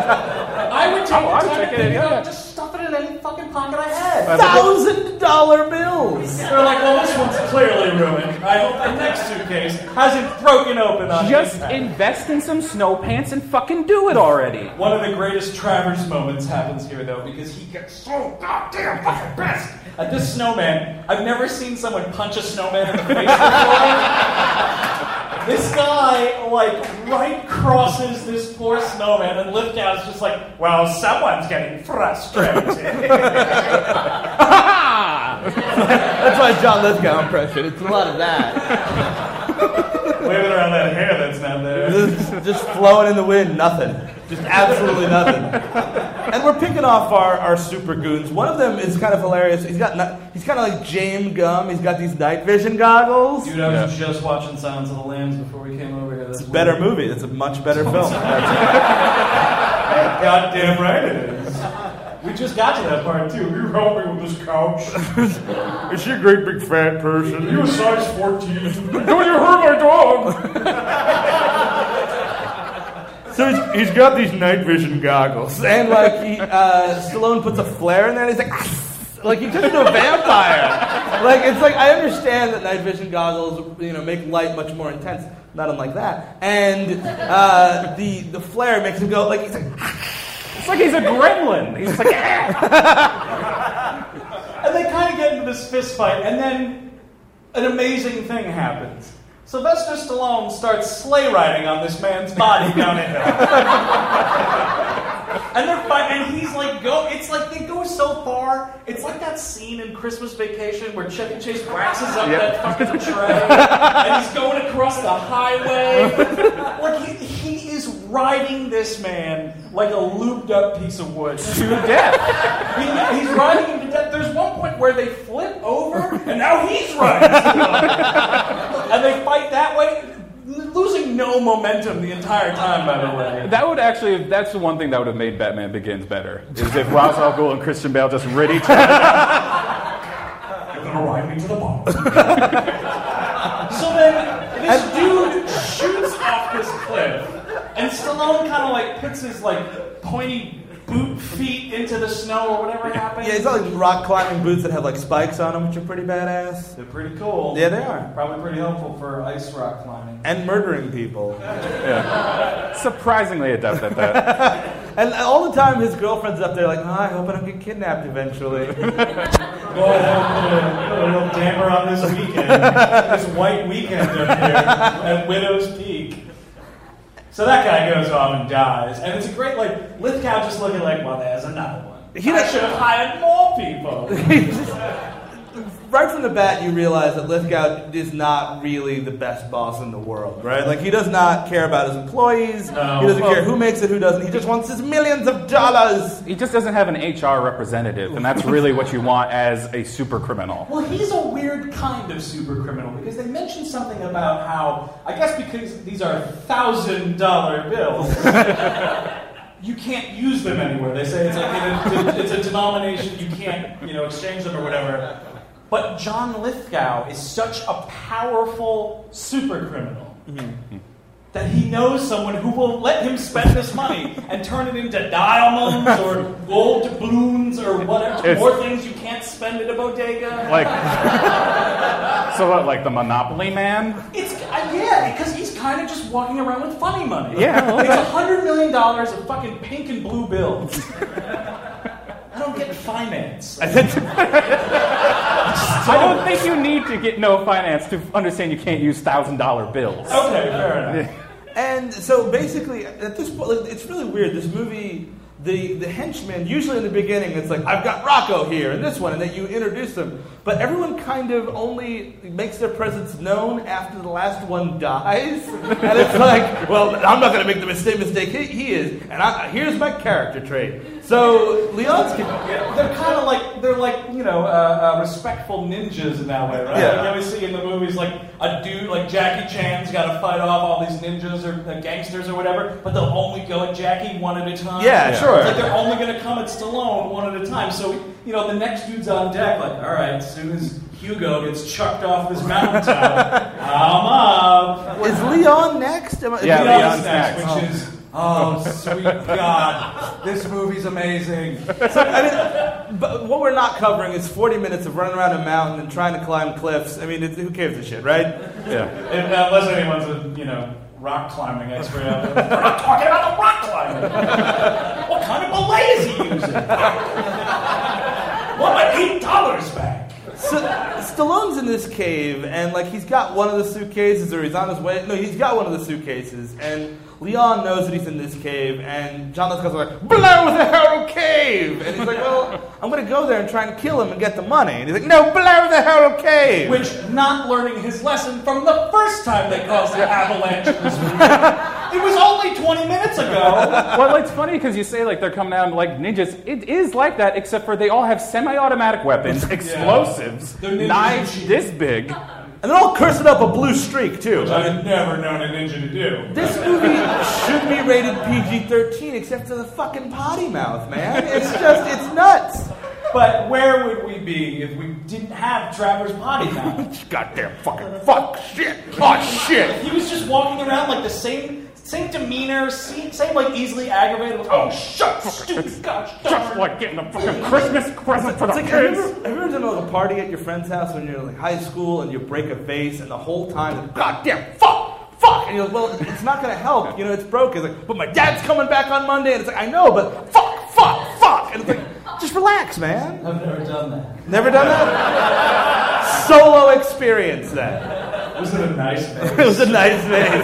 I would take Oh, I the would time take to it, pick it yeah. up and just stuff it in any fucking pocket I had. Thousand dollar bills. They're like, well, this one's clearly ruined. I hope the next suitcase hasn't broken open on Just impact. invest in some snow pants and fucking do it already. One of the greatest Travers moments happens here, though, because he gets so goddamn fucking pissed at this snowman. I've never seen someone punch a snowman in the face before. This guy, like, right crosses this poor snowman, and Lithgow's just like, well, someone's getting frustrated. That's my John Lithgow impression. It's a lot of that. Waving around that hair that's not there. Just, just flowing in the wind, nothing. Just absolutely nothing. And we're picking off our, our super goons. One of them is kind of hilarious. He's got ni- he's kind of like James Gumb. He's got these night vision goggles. Dude, I was just watching Silence of the Lambs before we came over here. That's It's a better movie. It's a much better film. Goddamn right it is. We just got to that part too. You help me with this couch. Is she a great big fat person? You a size fourteen. Don't you hurt my dog? So he's, he's got these night vision goggles, and like he, uh, Stallone puts a flare in there, and he's like, like he turns into a vampire. Like it's like I understand that night vision goggles, you know, make light much more intense, not unlike that, and uh, the the flare makes him go like he's like. It's like he's a gremlin. He's like, And they kind of get into this fist fight, and then an amazing thing happens. Sylvester Stallone starts sleigh riding on this man's body down a hill. And they're fighting, and he's like, go. It's like they go so far. It's like that scene in Christmas Vacation where Chevy Chase waxes up Yep. that fucking tray, and he's going across the highway. Like he, he is riding this man like a looped up piece of wood. to death. He, he's riding him to death. There's one point where they flip over, and now he's riding. And they fight that way, losing no momentum the entire time, by the way. That would actually, that's the one thing that would have made Batman Begins better. Is if Ra's al Ghul and Christian Bale just rid each other. You're gonna ride me to the bottom. So then, this dude shoots off this cliff, and Stallone kind of like puts his like pointy boot feet into the snow or whatever happened. Yeah, he's got like rock climbing boots that have like spikes on them, which are pretty badass. They're pretty cool. Yeah, they are. Probably pretty helpful for ice rock climbing. And murdering people. Yeah. Surprisingly adept at that. And all the time his girlfriend's up there like, oh, I hope I don't get kidnapped eventually. Boy, that put a little damper on this weekend. This white weekend up here at Widow's Peak. So that guy goes off and dies. And it's a great, like, Lithgow just looking like, well, there's another one. He I should have hired more people. right from the bat, you realize that Lithgow is not really the best boss in the world, right? Like, he does not care about his employees. No. He doesn't Well, care who makes it, who doesn't. He just wants his millions of dollars. He just doesn't have an H R representative, and that's really what you want as a super criminal. Well, he's a weird kind of super criminal because they mentioned something about how, I guess because these are thousand dollar bills, you can't use them anywhere. They say it's like a, it's a denomination, you can't, you know, exchange them or whatever. But John Lithgow is such a powerful super criminal mm-hmm. that he knows someone who will let him spend this money and turn it into diamonds or gold doubloons or whatever, It's, more things you can't spend at a bodega. Like, so what, like the Monopoly Man? It's uh, yeah, because he's kind of just walking around with funny money. Yeah, It's a hundred million dollars of fucking pink and blue bills. I don't get finance. I don't think you need to get no finance to understand you can't use thousand dollar bills. Okay, fair enough. And so basically, at this point, like, it's really weird. This movie, the, the henchmen, usually in the beginning, it's like, I've got Rocco here and this one, and then you introduce them. But everyone kind of only makes their presence known after the last one dies. And it's like, well, I'm not going to make the mistake, mistake he, he is, and I, here's my character trait. So Leon's... Yeah, they're kind of like, they're like, you know, uh, uh, respectful ninjas in that way, right? Yeah. Like you always see in the movies, like, a dude like Jackie Chan's got to fight off all these ninjas or uh, gangsters or whatever, but they'll only go at Jackie one at a time. Yeah, yeah. Sure. It's like they're only going to come at Stallone one at a time. So, you know, the next dude's on deck, like, all right, as soon as Hugo gets chucked off this mountaintop, I'm up. Is Leon next? Am I, Yeah, Leon's Leon's next, next. which is, oh, sweet God, this movie's amazing. So, I mean, but what we're not covering is forty minutes of running around a mountain and trying to climb cliffs. I mean, it's, who cares a shit, right? Yeah. If, unless anyone's a, you know, rock climbing expert out there. We're not talking about the rock climbing. What kind of belay is he using? Want my eight dollars back? So, Stallone's in this cave, and like he's got one of the suitcases, or he's on his way. No, he's got one of the suitcases, and Leon knows that he's in this cave, and John Lithgow's like, blow the hell cave! And he's like, well, I'm going to go there and try and kill him and get the money. And he's like, no, blow the hell cave! Which, not learning his lesson from the first time they caused the avalanche in this movie. It was only twenty minutes ago. Well, it's funny because you say like they're coming out like ninjas. It is like that, except for they all have semi-automatic weapons, explosives, They're ninjas knives and shit. this big. And they're all cursing up a blue streak, too. Which I've never known a ninja to do. This movie should be rated P G thirteen, except for the fucking potty mouth, man. It's just, it's nuts. But where would we be if we didn't have Traver's potty mouth? Goddamn fucking fuck, shit, oh shit. He was just walking around like the same same demeanor, same, same like easily aggravated. Like, oh, shut, stupid gosh Just darn. like getting a fucking Christmas present for the It's like, have you, kids. ever, have you ever done like a party at your friend's house when you're in like high school and you break a vase and the whole time, like, goddamn fuck, fuck, and you're like, well, it's not going to help, you know, it's broken. It's like, but my dad's coming back on Monday, and it's like, I know, but fuck, fuck, fuck, and it's like, just relax, man. I've never done that. Never done that? Solo experience that. Was it a nice vase? It was a nice vase.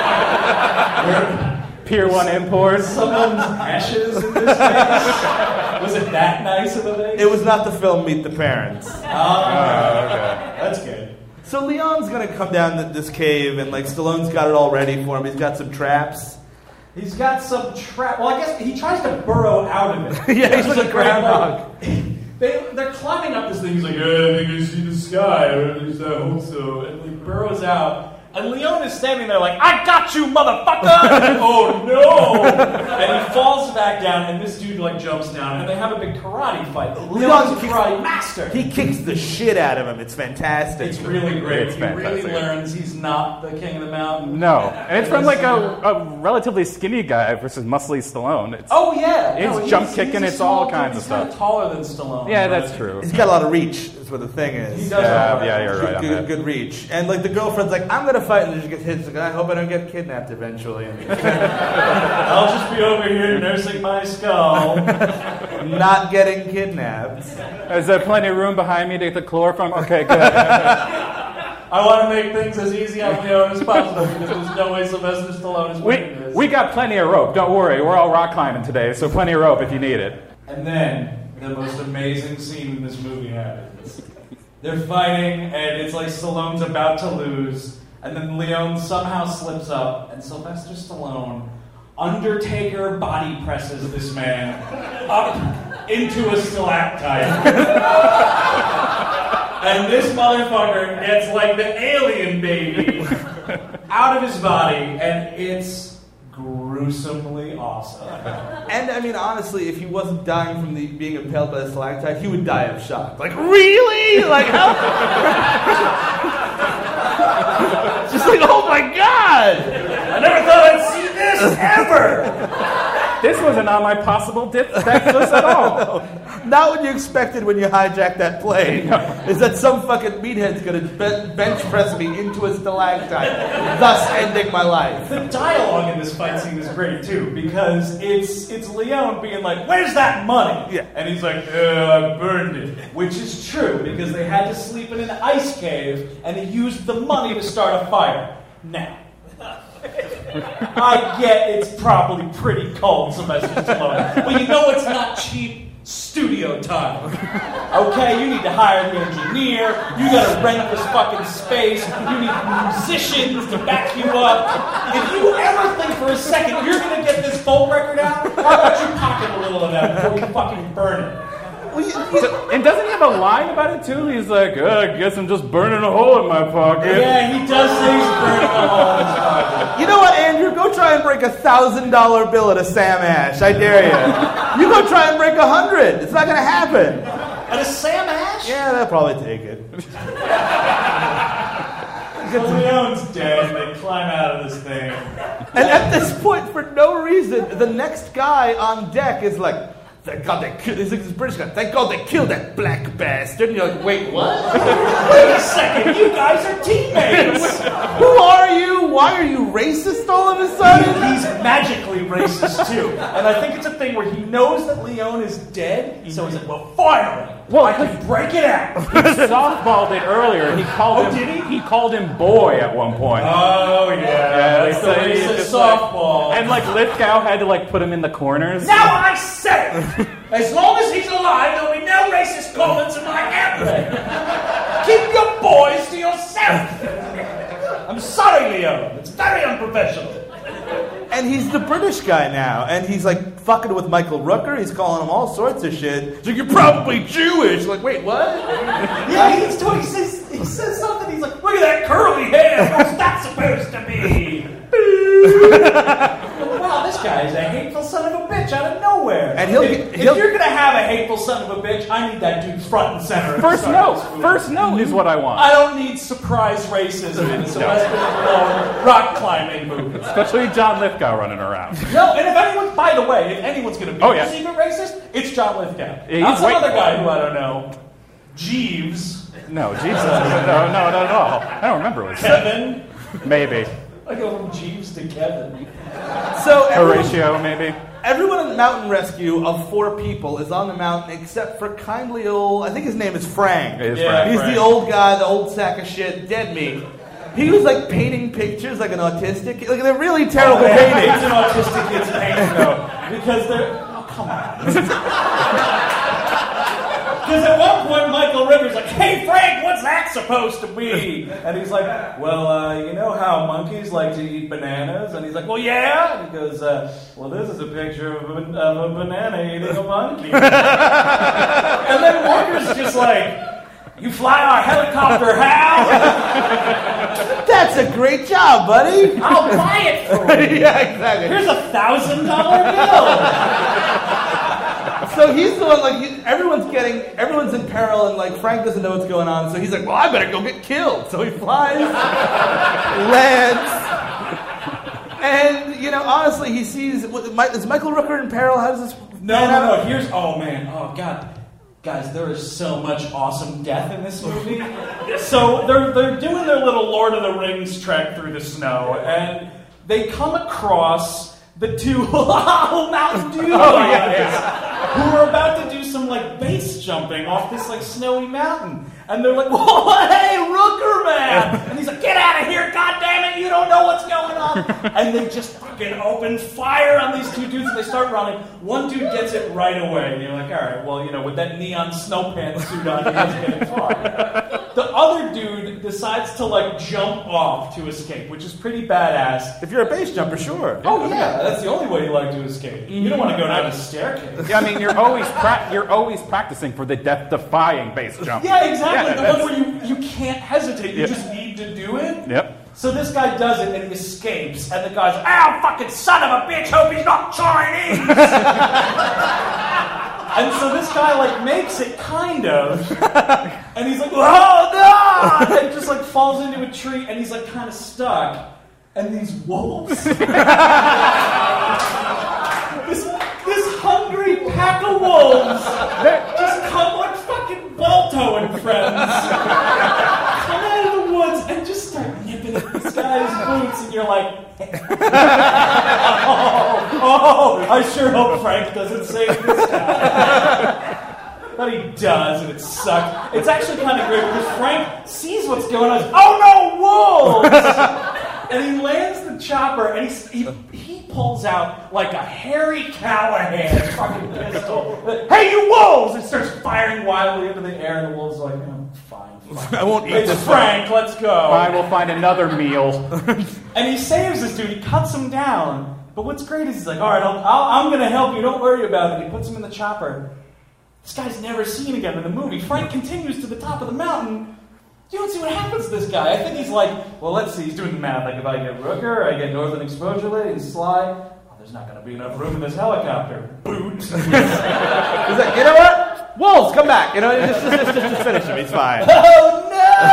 Pier One Imports. Someone's ashes in this vase? Was it that nice of a vase? It was not the film Meet the Parents. Oh, okay. that's good. So Leon's gonna come down th- this cave, and like Stallone's got it all ready for him. He's got some traps. He's got some trap. Well, I guess he tries to burrow out of it. Yeah, he's like a groundhog. They, they're climbing up this thing. He's like, yeah, I think I see the sky, or at least I hope so. And he burrows out. And Leon is standing there like, I got you, motherfucker! Oh, no! And he falls back down, and this dude, like, jumps down, and they have a big karate fight. Leon's a karate master. He kicks the shit out of him. It's fantastic. It's really great. It's he really fantastic. learns he's not the king of the mountain. No, and it's from like a, a relatively skinny guy versus muscly Stallone. It's, Oh, yeah. It's no, he's- jump he's kicking, a it's all small kinds dude. of He's kind stuff. taller than Stallone. yeah, but that's true. He's got a lot of reach. That's what the thing is. He does Yeah, have yeah, that. you're right on Good, that. good reach. And like the girlfriend's like, I'm gonna fight, and then she gets hit. She's like, I hope I don't get kidnapped eventually. And I'll just be over here nursing my skull. not getting kidnapped. Is there plenty of room behind me to get the chloroform? Okay, good. I want to make things as easy on Leon as possible because there's no way Sylvester Stallone is we, winning this. we got plenty of rope. Don't worry. We're all rock climbing today, so plenty of rope if you need it. And then the most amazing scene in this movie happens. They're fighting, and it's like Stallone's about to lose, and then Leone somehow slips up, and Sylvester Stallone, Undertaker body presses this man up into a stalactite. And this motherfucker gets like the alien baby out of his body, and it's gruesomely awesome. And I mean, honestly, if he wasn't dying from the, being impaled by the stalactite, he would die of shock. Like, really? Like, how? Just like, oh my god! I never thought I'd see this ever! This wasn't on my possible dip deck list at all. No, not what you expected when you hijacked that plane. No. Is that some fucking meathead's gonna be- bench press me into a stalactite, thus ending my life. The dialogue in this fight scene is great too, because it's it's Leone being like, "Where's that money?" Yeah. And he's like, "Uh, I burned it," which is true because they had to sleep in an ice cave, and he used the money to start a fire. Now. I get it's probably pretty cold, Sylvester Stallone, but you know it's not cheap studio time. Okay, you need to hire the engineer, you gotta rent this fucking space, you need musicians to back you up. If you ever think for a second you're gonna get this folk record out, how about you pocket a little of that before you fucking burn it? So, and doesn't he have a line about it too? He's like, oh, I guess I'm just burning a hole in my pocket. Yeah, he does say he's burning a hole in his pocket. You know what, Andrew? Go try and break a thousand dollar bill at a Sam Ash. I dare you. You go try and break a hundred. It's not gonna happen. At a Sam Ash? Yeah, they'll probably take it. So Leone's dead, and they climb out of this thing. And at this point, for no reason, the next guy on deck is like, thank God they killed, he's like this British guy, thank God they killed that black bastard. And you're like, wait, what? Wait a second, you guys are teammates. Who are you? Why are you racist all of a sudden? He's magically racist too. And I think it's a thing where he knows that Leone is dead, so he's like, well, finally, well, I can break it out. He softballed it earlier. He called Oh, him, did he? He called him boy at one point. Oh, yeah. Yeah, they That's the say he's racist just like- softball. and like Lithgow had to like put him in the corners. Now I said it! As long as he's alive, there'll be no racist comments in my airplane. Keep your boys to yourself. I'm sorry, Leo. It's very unprofessional. And he's the British guy now, and he's like fucking with Michael Rooker. He's calling him all sorts of shit. He's like, you're probably Jewish. Like, wait, what? Yeah, he's doing, he says, he says something. He's like, look at that curly hair. What's that supposed to be? Wow, this guy is a hateful son of a bitch out of nowhere. And he'll, if, he'll if you're gonna have a hateful son of a bitch, I need that dude front and center. First note. First note is what I want. I don't need surprise racism in Sylvester Stallone rock climbing movies. Especially John Lithgow running around. No, and if anyone's, by the way, if anyone's gonna be Oh, yeah. a secret racist, it's John Lithgow. he's Not some waiting other for guy it. who I don't know. Jeeves. No, Jesus. No, no, not at all. I don't remember what it said. Kevin. Maybe. I go from Jeeves to Kevin. So everyone, Horatio, maybe. everyone in the mountain rescue of four people is on the mountain except for kindly old, I think his name is Frank. It is Yeah. Frank. He's Frank. the old guy, the old sack of shit, dead meat. He was like painting pictures like an autistic. Like they're really terrible It's paintings. an autistic kid's painting, though. Because they're. Oh, come on. Because at one point, Michael Rivers like, hey, Frank, what's that supposed to be? And he's like, well, uh, you know how monkeys like to eat bananas? And he's like, well, yeah. And he goes, uh, well, this is a picture of a, of a banana eating a monkey. And then Walker's just like, you fly our helicopter, Hal? That's a great job, buddy. I'll buy it for you. Yeah, exactly. Here's a thousand dollar bill. So he's the one, like, he, everyone's getting, everyone's in peril, and, like, Frank doesn't know what's going on, so he's like, well, I better go get killed. So he flies, lands, and, you know, honestly, he sees, is Michael Rooker in peril? How does this... No, no, no, here's, oh, man, oh, God. Guys, there is so much awesome death in this movie. So they're, they're doing their little Lord of the Rings trek through the snow, and they come across the two Mountain Dew Oh, guys yeah, yeah. who are about to do some, like, bass jumping off this like snowy mountain. And they're like, whoa, hey, Rooker man! And he's like, get out of here, goddammit, you don't know what's going on! And they just fucking open fire on these two dudes and they start running. One dude gets it right away. And you're like, all right, well, you know, with that neon snow pants suit on, he doesn't get it far. The other dude decides to like jump off to escape, which is pretty badass. If you're a base jumper, sure. Oh yeah, that's the only way you like to escape. You don't want to go down the staircase. Yeah, I mean, you're always pra- you're always practicing for the death-defying base jump. Yeah, exactly. Yeah, the that's- one where you, you can't hesitate. You Yep. just need to do it. Yep. So this guy does it and he escapes, and the guy's like, ow, fucking son of a bitch, hope he's not Chinese! And so this guy, like, makes it, kind of, and he's like, oh, no! And just, like, falls into a tree, and he's, like, kind of stuck. And these wolves, this, this hungry pack of wolves, just come like fucking Balto and friends, come out of the woods and just start nipping at this guy's boots, and you're like, oh, oh, I sure hope Frank doesn't save this guy. But he does, and it sucks. It's actually kind of great because Frank sees what's going on. He's, oh no, wolves! And he lands the chopper, and he, he he pulls out like a Harry Callahan fucking pistol. Hey, you wolves! And starts firing wildly into the air, and the wolves are like, oh, fine, fine. I won't eat It's this. Frank, let's go. Fine, we'll find another meal. And he saves this dude, he cuts him down. But what's great is he's like, all right, I'll, I'll, I'm going to help you, don't worry about it. He puts him in the chopper. This guy's never seen again in the movie. Frank continues to the top of the mountain. You don't see what happens to this guy. I think he's like, well, let's see, he's doing the math. Like, if I get Rooker, I get Northern Exposure Lady, and Sly, oh, there's not going to be enough room in this helicopter. Boot. He's like, you know what? Wolves, come back. You know, just, just, just, just finish him. He's fine. Oh,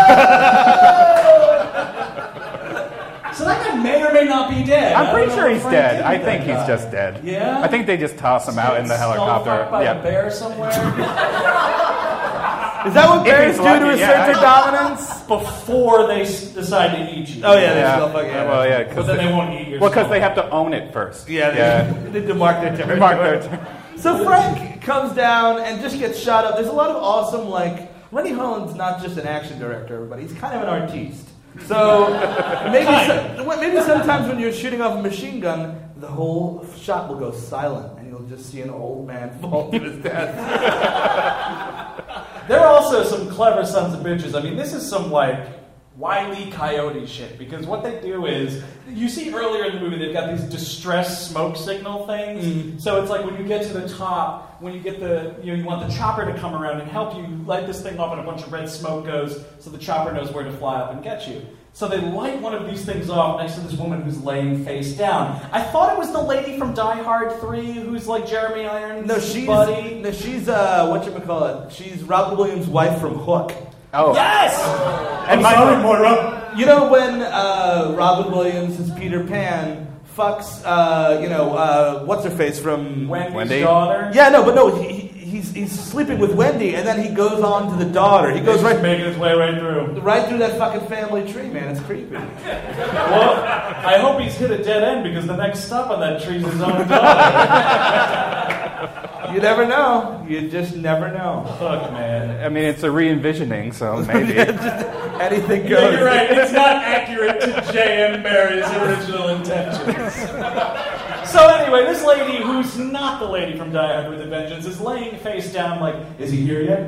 no! So that guy may or may not be dead. I'm I pretty don't know sure what he's Frank dead. did with I that think he's guy. just dead. Yeah? I think they just toss him out in the helicopter. Skull fucked by Yeah. a bear somewhere. Is that what If bears he's do lucky, to assert yeah. their dominance? Before they s- decide to eat you. Oh, yeah, they Yeah. still fucking Yeah, well, yeah, 'cause But then they- they won't eat your Well, because skull. they have to own it first. Yeah, they, Yeah. they need to mark their territory. Mark their ter- So Frank comes down and just gets shot up. There's a lot of awesome, like, Rennie Harlin's not just an action director, but he's kind of an artiste. So maybe so, maybe sometimes when you're shooting off a machine gun, the whole shot will go silent, and you'll just see an old man fall to his death. There are also some clever sons of bitches. I mean, this is some, like, Wile E. Coyote shit. Because what they do is, you see earlier in the movie, they've got these distress smoke signal things. Mm. So it's like when you get to the top, when you get the, you know, you want the chopper to come around and help you, light this thing off and a bunch of red smoke goes so the chopper knows where to fly up and get you. So they light one of these things off next to this woman who's laying face down. I thought it was the lady from Die Hard three who's like Jeremy Irons' No, she's buddy. no, she's uh, whatchamacallit? She's Robin Williams' wife from Hook. Oh. Yes! And my, Moira. You know when uh, Robin Williams as Peter Pan fucks, uh, you know, uh, what's her face from Wendy's Wendy? daughter. Yeah, no, but no, he, he- he's he's sleeping with Wendy, and then he goes on to the daughter. He goes right making his way right through. right through that fucking family tree, man. It's creepy. Well, I hope he's hit a dead end because the next stop on that tree is his own daughter. You never know. You just never know. Fuck, man. I mean, it's a re-envisioning, so maybe. Anything goes. Yeah, you're right. It's not accurate to J M. Barrie's original intentions. So anyway, this lady, who's not the lady from Die Hard with a Vengeance, is laying face down like, is he here yet?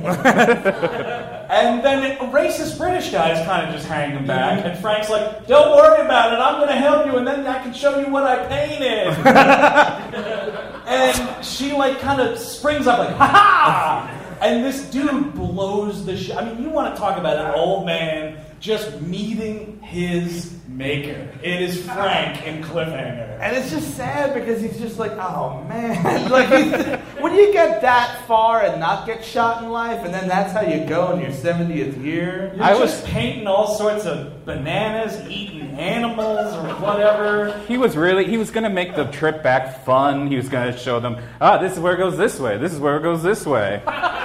And then a racist British guy is kind of just hanging back, and Frank's like, don't worry about it, I'm going to help you, and then I can show you what I painted. And she like kind of springs up like, ha ha! And this dude blows the shit. I mean, you want to talk about an old man just meeting his maker. It is Frank in Cliffhanger. And it's just sad because he's just like, oh man. Like, he's, when you get that far and not get shot in life, and then that's how you go in your seventieth year. You're I just was- painting all sorts of bananas, eating animals, or whatever. He was really, he was going to make the trip back fun. He was going to show them, ah, this is where it goes this way. This is where it goes this way.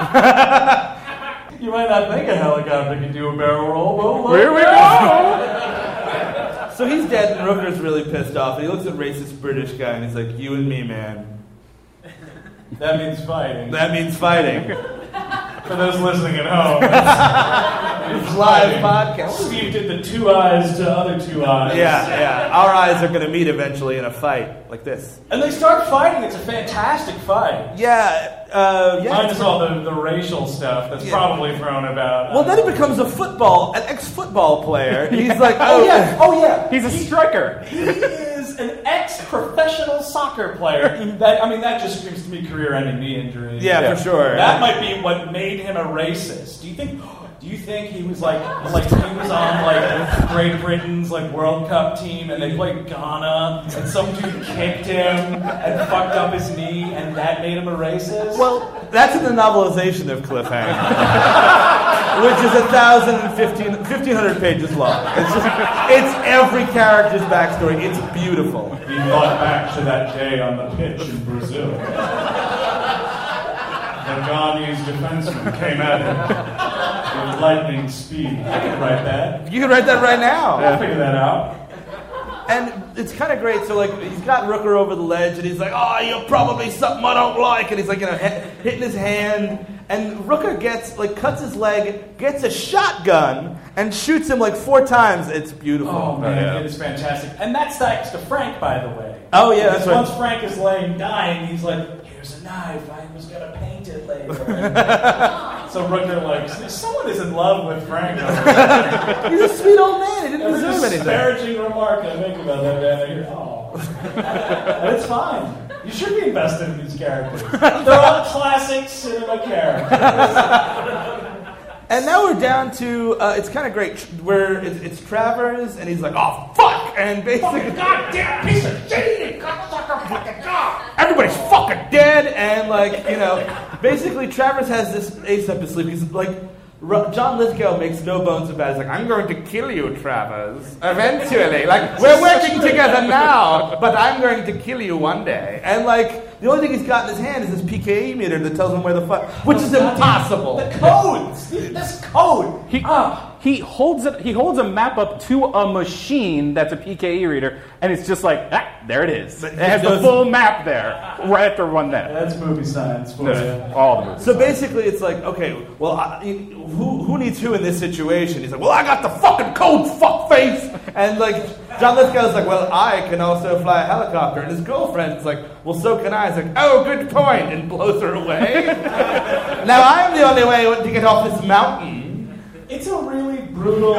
You might not think a helicopter can do a barrel roll, but Here we go! So he's dead, and Rooker's really pissed off. And he looks at racist British guy, and he's like, you and me, man. That means fighting. That means fighting. For those listening at home, it's live podcast. Steve did the two eyes to other two eyes. Yeah, yeah. Our eyes are going to meet eventually in a fight like this. And they start fighting. It's a fantastic fight. Yeah, uh, yeah. Minus all the, the racial stuff that's yeah. probably thrown about. Well, then he becomes a football, an ex-football player. He's like, oh, oh yeah, oh yeah. He's a striker. He is an ex-professional soccer player. That I mean, that just screams to me career-ending knee injury. Yeah, yeah, for sure. That might be what made him a racist. Do you think? Do you think he was like, like he was on like Great Britain's like World Cup team and they played Ghana and some dude kicked him and fucked up his knee and that made him a racist? Well, that's in the novelization of Cliffhanger, which is a thousand and fifteen, fifteen hundred pages long. It's just, it's every character's backstory. It's beautiful. He thought back to that day on the pitch in Brazil. The Ghanese defenseman came at him with lightning speed. I could write that. You can write that right now. I'll figure that out. And it's kind of great. So, like, he's got Rooker over the ledge, and he's like, "Oh, you're probably something I don't like." And he's like, you know, hitting his hand. And Rooker gets, like, cuts his leg, gets a shotgun, and shoots him like four times. It's beautiful. Oh man, yeah. it is fantastic. And that's thanks to Frank, by the way. Oh yeah, that's right. Once Frank is laying dying, he's like, "Here's a knife. I was gonna paint it later." So Rooker, like, someone is in love with Frank. He's a sweet old man. He didn't Every deserve anything. disparaging remark I make about that man, I hear, "Oh," and it's fine. You should be invested in these characters. They're all classic cinema characters. And now we're down to, uh, it's kind of great, where it's, it's Travers, and he's like, "Oh, fuck!" And basically, Fucking goddamn piece of shit, you cocksucker, fucking god! everybody's fucking dead, and like, you know, basically Travers has this ace up his sleeve. He's like, R- John Lithgow makes no bones about it. He's like, "I'm going to kill you, Travers, eventually. Like, we're working together now, but I'm going to kill you one day." And like, the only thing he's got in his hand is this P K E meter that tells him where the fuck, which is impossible. The codes! This code! He, Ah. he holds it. He holds a map up to a machine that's a P K E reader, and it's just like, ah, there it is. But It has he the does- full map there, right after one minute. That's movie science for you. All the movies. So basically, it's like, okay, well, I, who who needs who in this situation? He's like, "Well, I got the fucking code, fuckface." And like, John Lithgow's like, "Well, I can also fly a helicopter." And his girlfriend's like, "Well, so can I." He's like, "Oh, good point," and blows her away. Now I'm the only way to get off this mountain. It's a really brutal.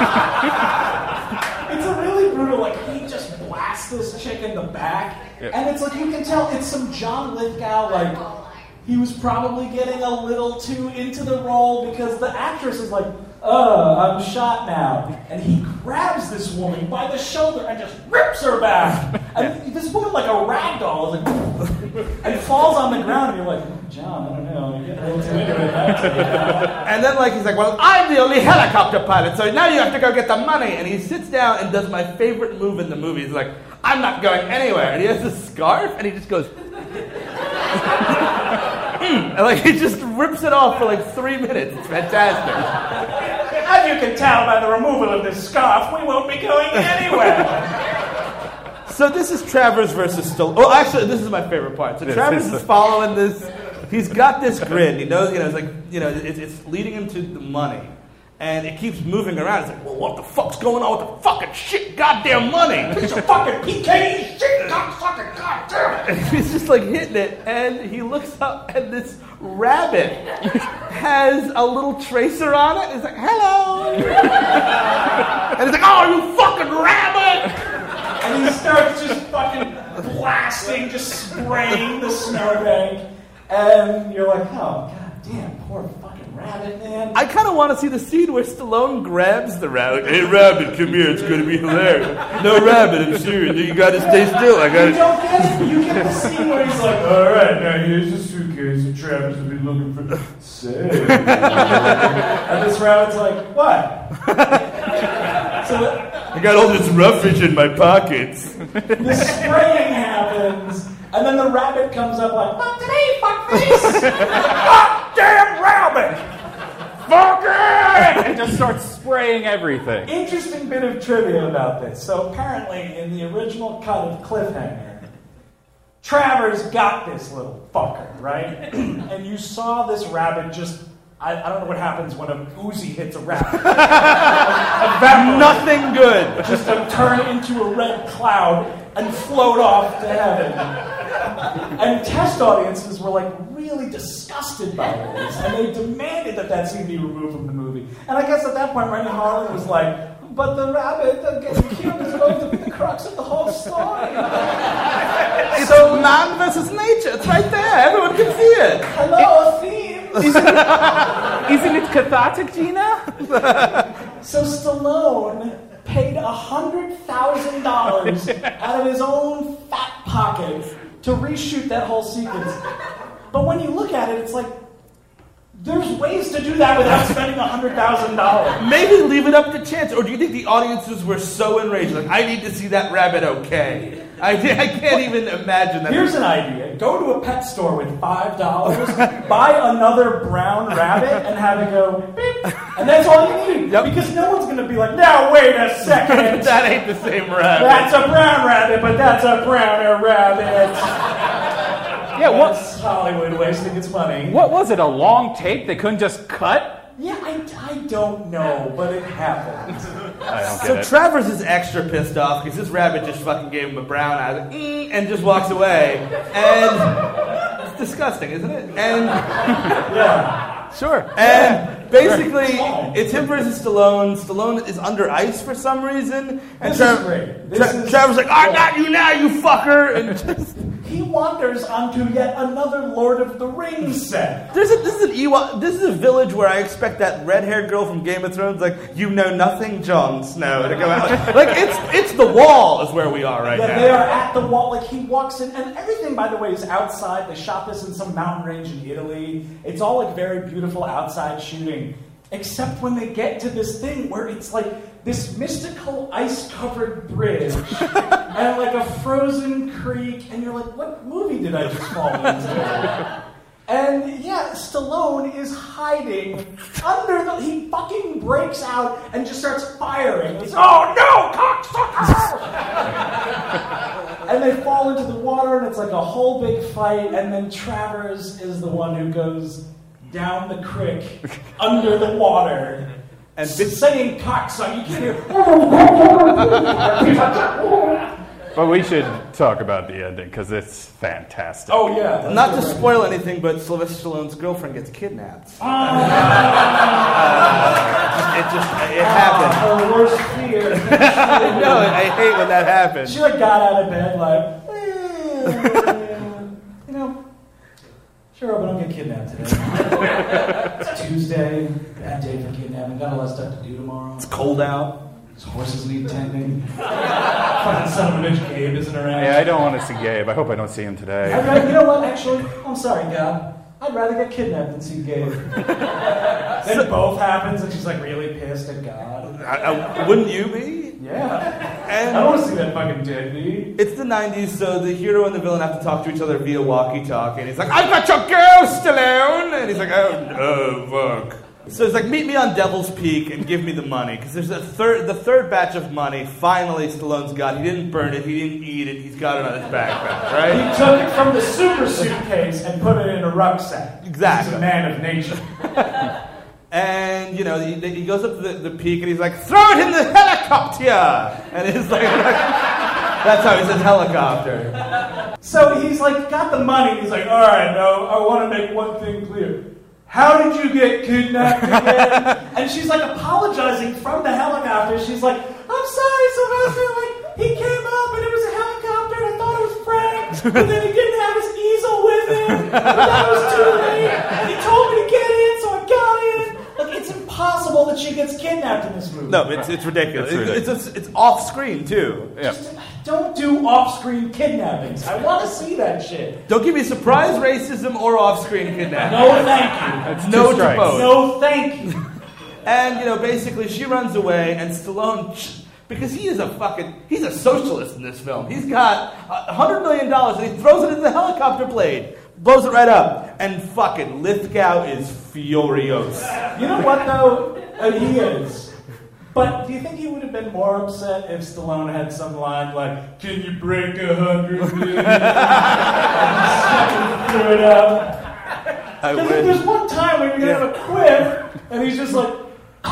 It's a really brutal. Like he just blasts this chick in the back, Yep. and it's like you can tell it's some John Lithgow. Like he was probably getting a little too into the role because the actress is like, "Oh, I'm shot now," and he grabs this woman by the shoulder and just rips her back. And this woman, like a rag doll, is like, and falls on the ground. And you're like, "John, I don't know, you're getting a little too into it." Now. And then like he's like, "Well, I'm the only helicopter pilot, so now you have to go get the money." And he sits down and does my favorite move in the movie. He's like, "I'm not going anywhere." And he has this scarf, and he just goes, and like he just rips it off for like three minutes. It's fantastic. As you can tell by the removal of this scarf, we won't be going anywhere. So this is Travers versus Stallone. Oh, actually, this is my favorite part. So This Travers is is the- following this. He's got this grin. He knows, you know, it's like, you know, it's, it's leading him to the money. And it keeps moving around. It's like, "Well, what the fuck's going on with the fucking shit? Goddamn money!" Piece of fucking P K E shit, cocksucker, goddamn. And he's just like hitting it, and he looks up, and this rabbit has a little tracer on it. It's like, "Hello," and he's like, "Oh, you fucking rabbit!" And he starts just fucking blasting, just spraying the snowbank. And you're like, "Oh, goddamn, poor fucking rabbit, man." I kind of want to see the scene where Stallone grabs the rabbit. "Hey, rabbit, come here. It's going to be hilarious." "No, rabbit, I'm serious. You got to stay still. I got You to." don't get it. You get the scene where he's like, "All right, now here's the suitcase that Travis has been looking for." Say. And this rabbit's like, "What?" So "I got all this roughage in my pockets." the spraying happens, and then the rabbit comes up like, "Not today, fuckface!" Goddamn rabbit! Fuck it! And just starts spraying everything. Interesting bit of trivia about this. So apparently, in the original cut of Cliffhanger, Travers got this little fucker, right? And you saw this rabbit just, I, I don't know what happens when a Uzi hits a rabbit. Evaporate. Nothing good. Just to turn into a red cloud and float off to heaven. And test audiences were like really disgusted by this, and they demanded that that scene be removed from the movie. And I guess at that point, Rennie Harlan was like, but the rabbit that getting killed is going to be the crux of the whole story. It's so, man versus nature. It's right there. Everyone can see it. Hello, a theme. Isn't it, isn't it cathartic, Gina? So Stallone paid one hundred thousand dollars out of his own fat pocket to reshoot that whole sequence. But when you look at it, it's like, there's ways to do that without spending one hundred thousand dollars. Maybe leave it up to chance. Or do you think the audiences were so enraged? Like, I need to see that rabbit okay. I, I can't even imagine that. Here's an idea. Go to a pet store with five dollars, buy another brown rabbit, and have it go beep. And that's all you need. Yep. Because no one's going to be like, now wait a second. That ain't the same rabbit. That's a brown rabbit, but that's a browner rabbit. Yeah, what? That's Hollywood wasting its money. What was it? A long tape they couldn't just cut? Yeah, I, I don't know, but it happened. I don't get So it. Travers is extra pissed off because this rabbit just fucking gave him a brown eye, like, mm, and just walks away. And it's disgusting, isn't it? And Yeah. sure. And basically, it's him versus Stallone. Stallone is under ice for some reason. And This Tra- is great. This Tra- is- Travers like, I got you now, you fucker. And just, He wanders onto yet another Lord of the Rings set. there's a, this is an Ewok, this is a village where I expect that red-haired girl from Game of Thrones, like, you know nothing, Jon Snow, to come out. Like, it's it's the wall is where we are right Yeah, now. they are at the wall. Like, he walks in, and everything, by the way, is outside. They shot this in some mountain range in Italy. It's all, like, very beautiful outside shooting. Except when they get to this thing where it's, like, this mystical ice-covered bridge and, like, a frozen creek, and you're like, what movie did I just fall into? And, yeah, Stallone is hiding under the... He fucking breaks out and just starts firing. It's, oh, no, cocksucker! And they fall into the water, and it's like a whole big fight, and then Travers is the one who goes down the creek, under the water, And s- this- saying cocksucker. You can hear... But we should talk about the ending because it's fantastic. Oh, yeah. Not to spoil anything, but Sylvester Stallone's girlfriend gets kidnapped. Oh. Uh, it just, it happened. Her worst fear. No, I hate when that happens. She, like, got out of bed, like, eh, you know, sure, but I'm getting kidnapped today. It's Tuesday, bad day for kidnapping. Got a lot of stuff to do tomorrow. It's cold out. His horses need tending. Fucking son of a bitch, Gabe isn't around. Yeah, I don't want to see Gabe. I hope I don't see him today. I'd rather, you know what, actually, I'm sorry, God. I'd rather get kidnapped than see Gabe. Then both happens, and she's like really pissed at God. I, I, wouldn't you be? Yeah. I And don't want to see that fucking deadbeat. it's the nineties, so the hero and the villain have to talk to each other via walkie-talkie. And he's like, I've got your girl, Stallone! And he's like, oh, oh, fuck. So it's like, meet me on Devil's Peak and give me the money. Because there's a third, the third batch of money, finally Stallone's got. He didn't burn it, he didn't eat it, he's got it on his backpack, He right? took it from the super suitcase and put it in a rucksack. Exactly. He's a man of nature. And, you know, he, he goes up to the, the peak and he's like, throw it in the helicopter! And it's like, that's how he says helicopter. So he's like, got the money. He's like, all right, no, I want to make one thing clear. How did you get kidnapped again? And she's like apologizing from the helicopter. She's like, I'm sorry, Sylvester. Like, he came up and it was a helicopter and I thought it was Frank. But then he didn't have his easel with him. But that was too late. And he told me to get in, so I got in. Like, it's impossible that she gets kidnapped in this movie. No, it's it's ridiculous. It's It's, it's, it's, it's off screen too. Yeah. Just don't do off-screen kidnappings. I want to see that shit. Don't give me surprise racism or off screen kidnapping. No, thank you. It's No two to strikes. both. No, thank you. And you know, basically, she runs away, and Stallone, because he is a fucking, he's a socialist in this film. He's got a hundred million dollars, and he throws it into the helicopter blade, blows it right up, and fucking Lithgow is furious. You know what, though? Uh, he is. But do you think he would have been more upset if Stallone had some line like, "Can you break a hundred million?" And threw it out. Because there's one time when you're gonna have a quip, and he's just like,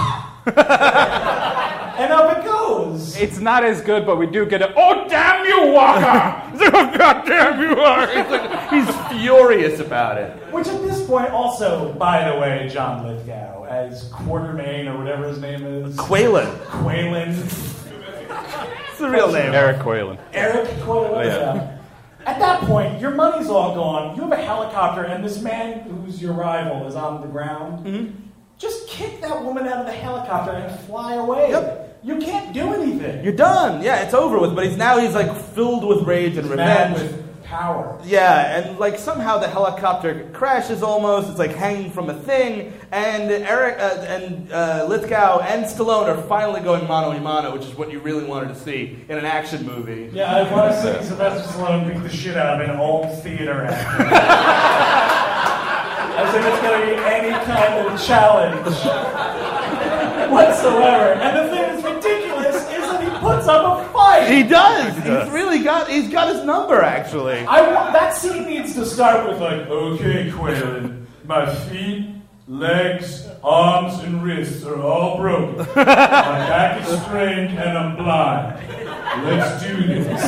and up it goes. It's not as good, but we do get a, "Oh, damn you, Walker!" Oh, God damn you, Walker! He's, like, he's furious about it. Which at this point also, by the way, John Lithgow as Quartermain or whatever his name is. Quaylen. Quaylen. It's the real name. Eric Quaylen. Eric Quaylen. Oh, yeah. At that point, your money's all gone. You have a helicopter, and this man who's your rival is on the ground. Mm-hmm. Just kick that woman out of the helicopter and fly away. Yep. You can't do anything. You're done. Yeah, it's over with. But he's now he's like filled with rage and Mad revenge. with power. Yeah, and like somehow the helicopter crashes almost. It's like hanging from a thing, and Eric uh, and uh, Lithgow and Stallone are finally going mano a mano, which is what you really wanted to see in an action movie. Yeah, I want to see Sylvester Stallone beat the shit out of an old theater actor. As if it's going to be any kind of challenge whatsoever. And the thing that's ridiculous is that he puts up a fight. He does. He does. He's really got. He's got his number actually. I want, that scene needs to start with like, "Okay, Quaylen, my feet, legs, arms, and wrists are all broken. My back is strained and I'm blind. Let's do this."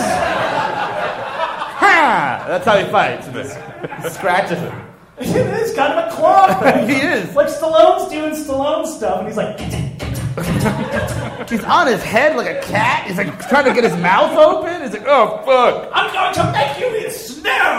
Ha! That's how he fights. He scratches him. It is kind of a claw thing. He is. Like Stallone's doing Stallone stuff, and he's like, He's on his head like a cat. He's like trying to get his mouth open. He's like, "Oh fuck! "I'm going to make you eat snow."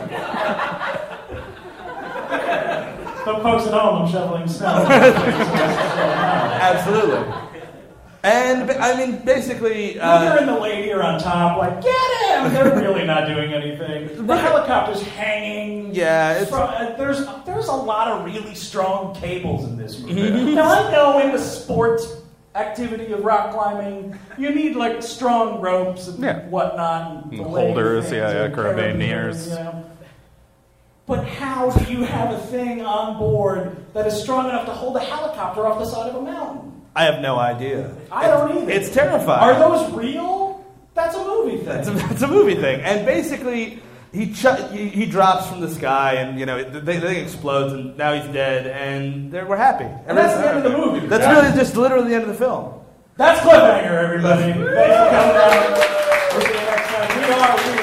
But folks at home, I'm shoveling snow. Absolutely. And I mean, basically, Luther uh, and the lady are on top, like, "Get him!" They're really not doing anything. The helicopter's hanging. yeah, it's, From, uh, there's there's a lot of really strong cables in this movie. Now I know in the sports activity of rock climbing, you need like strong ropes and Yeah. whatnot, and And belaying holders, things yeah, yeah, and carabiners. carabiners, you know. But how do you have a thing on board that is strong enough to hold a helicopter off the side of a mountain? I have no idea. I don't either. It's terrifying. Are those real? That's a movie thing. It's a, it's a movie thing, and basically, he, ch- he he drops from the sky, and you know the, the thing explodes, and now he's dead, and they're, we're happy. And that's the end of the movie. That's right? really just literally the end of the film. That's Cliffhanger, everybody. Thanks for coming out. We'll see you next time. We are. We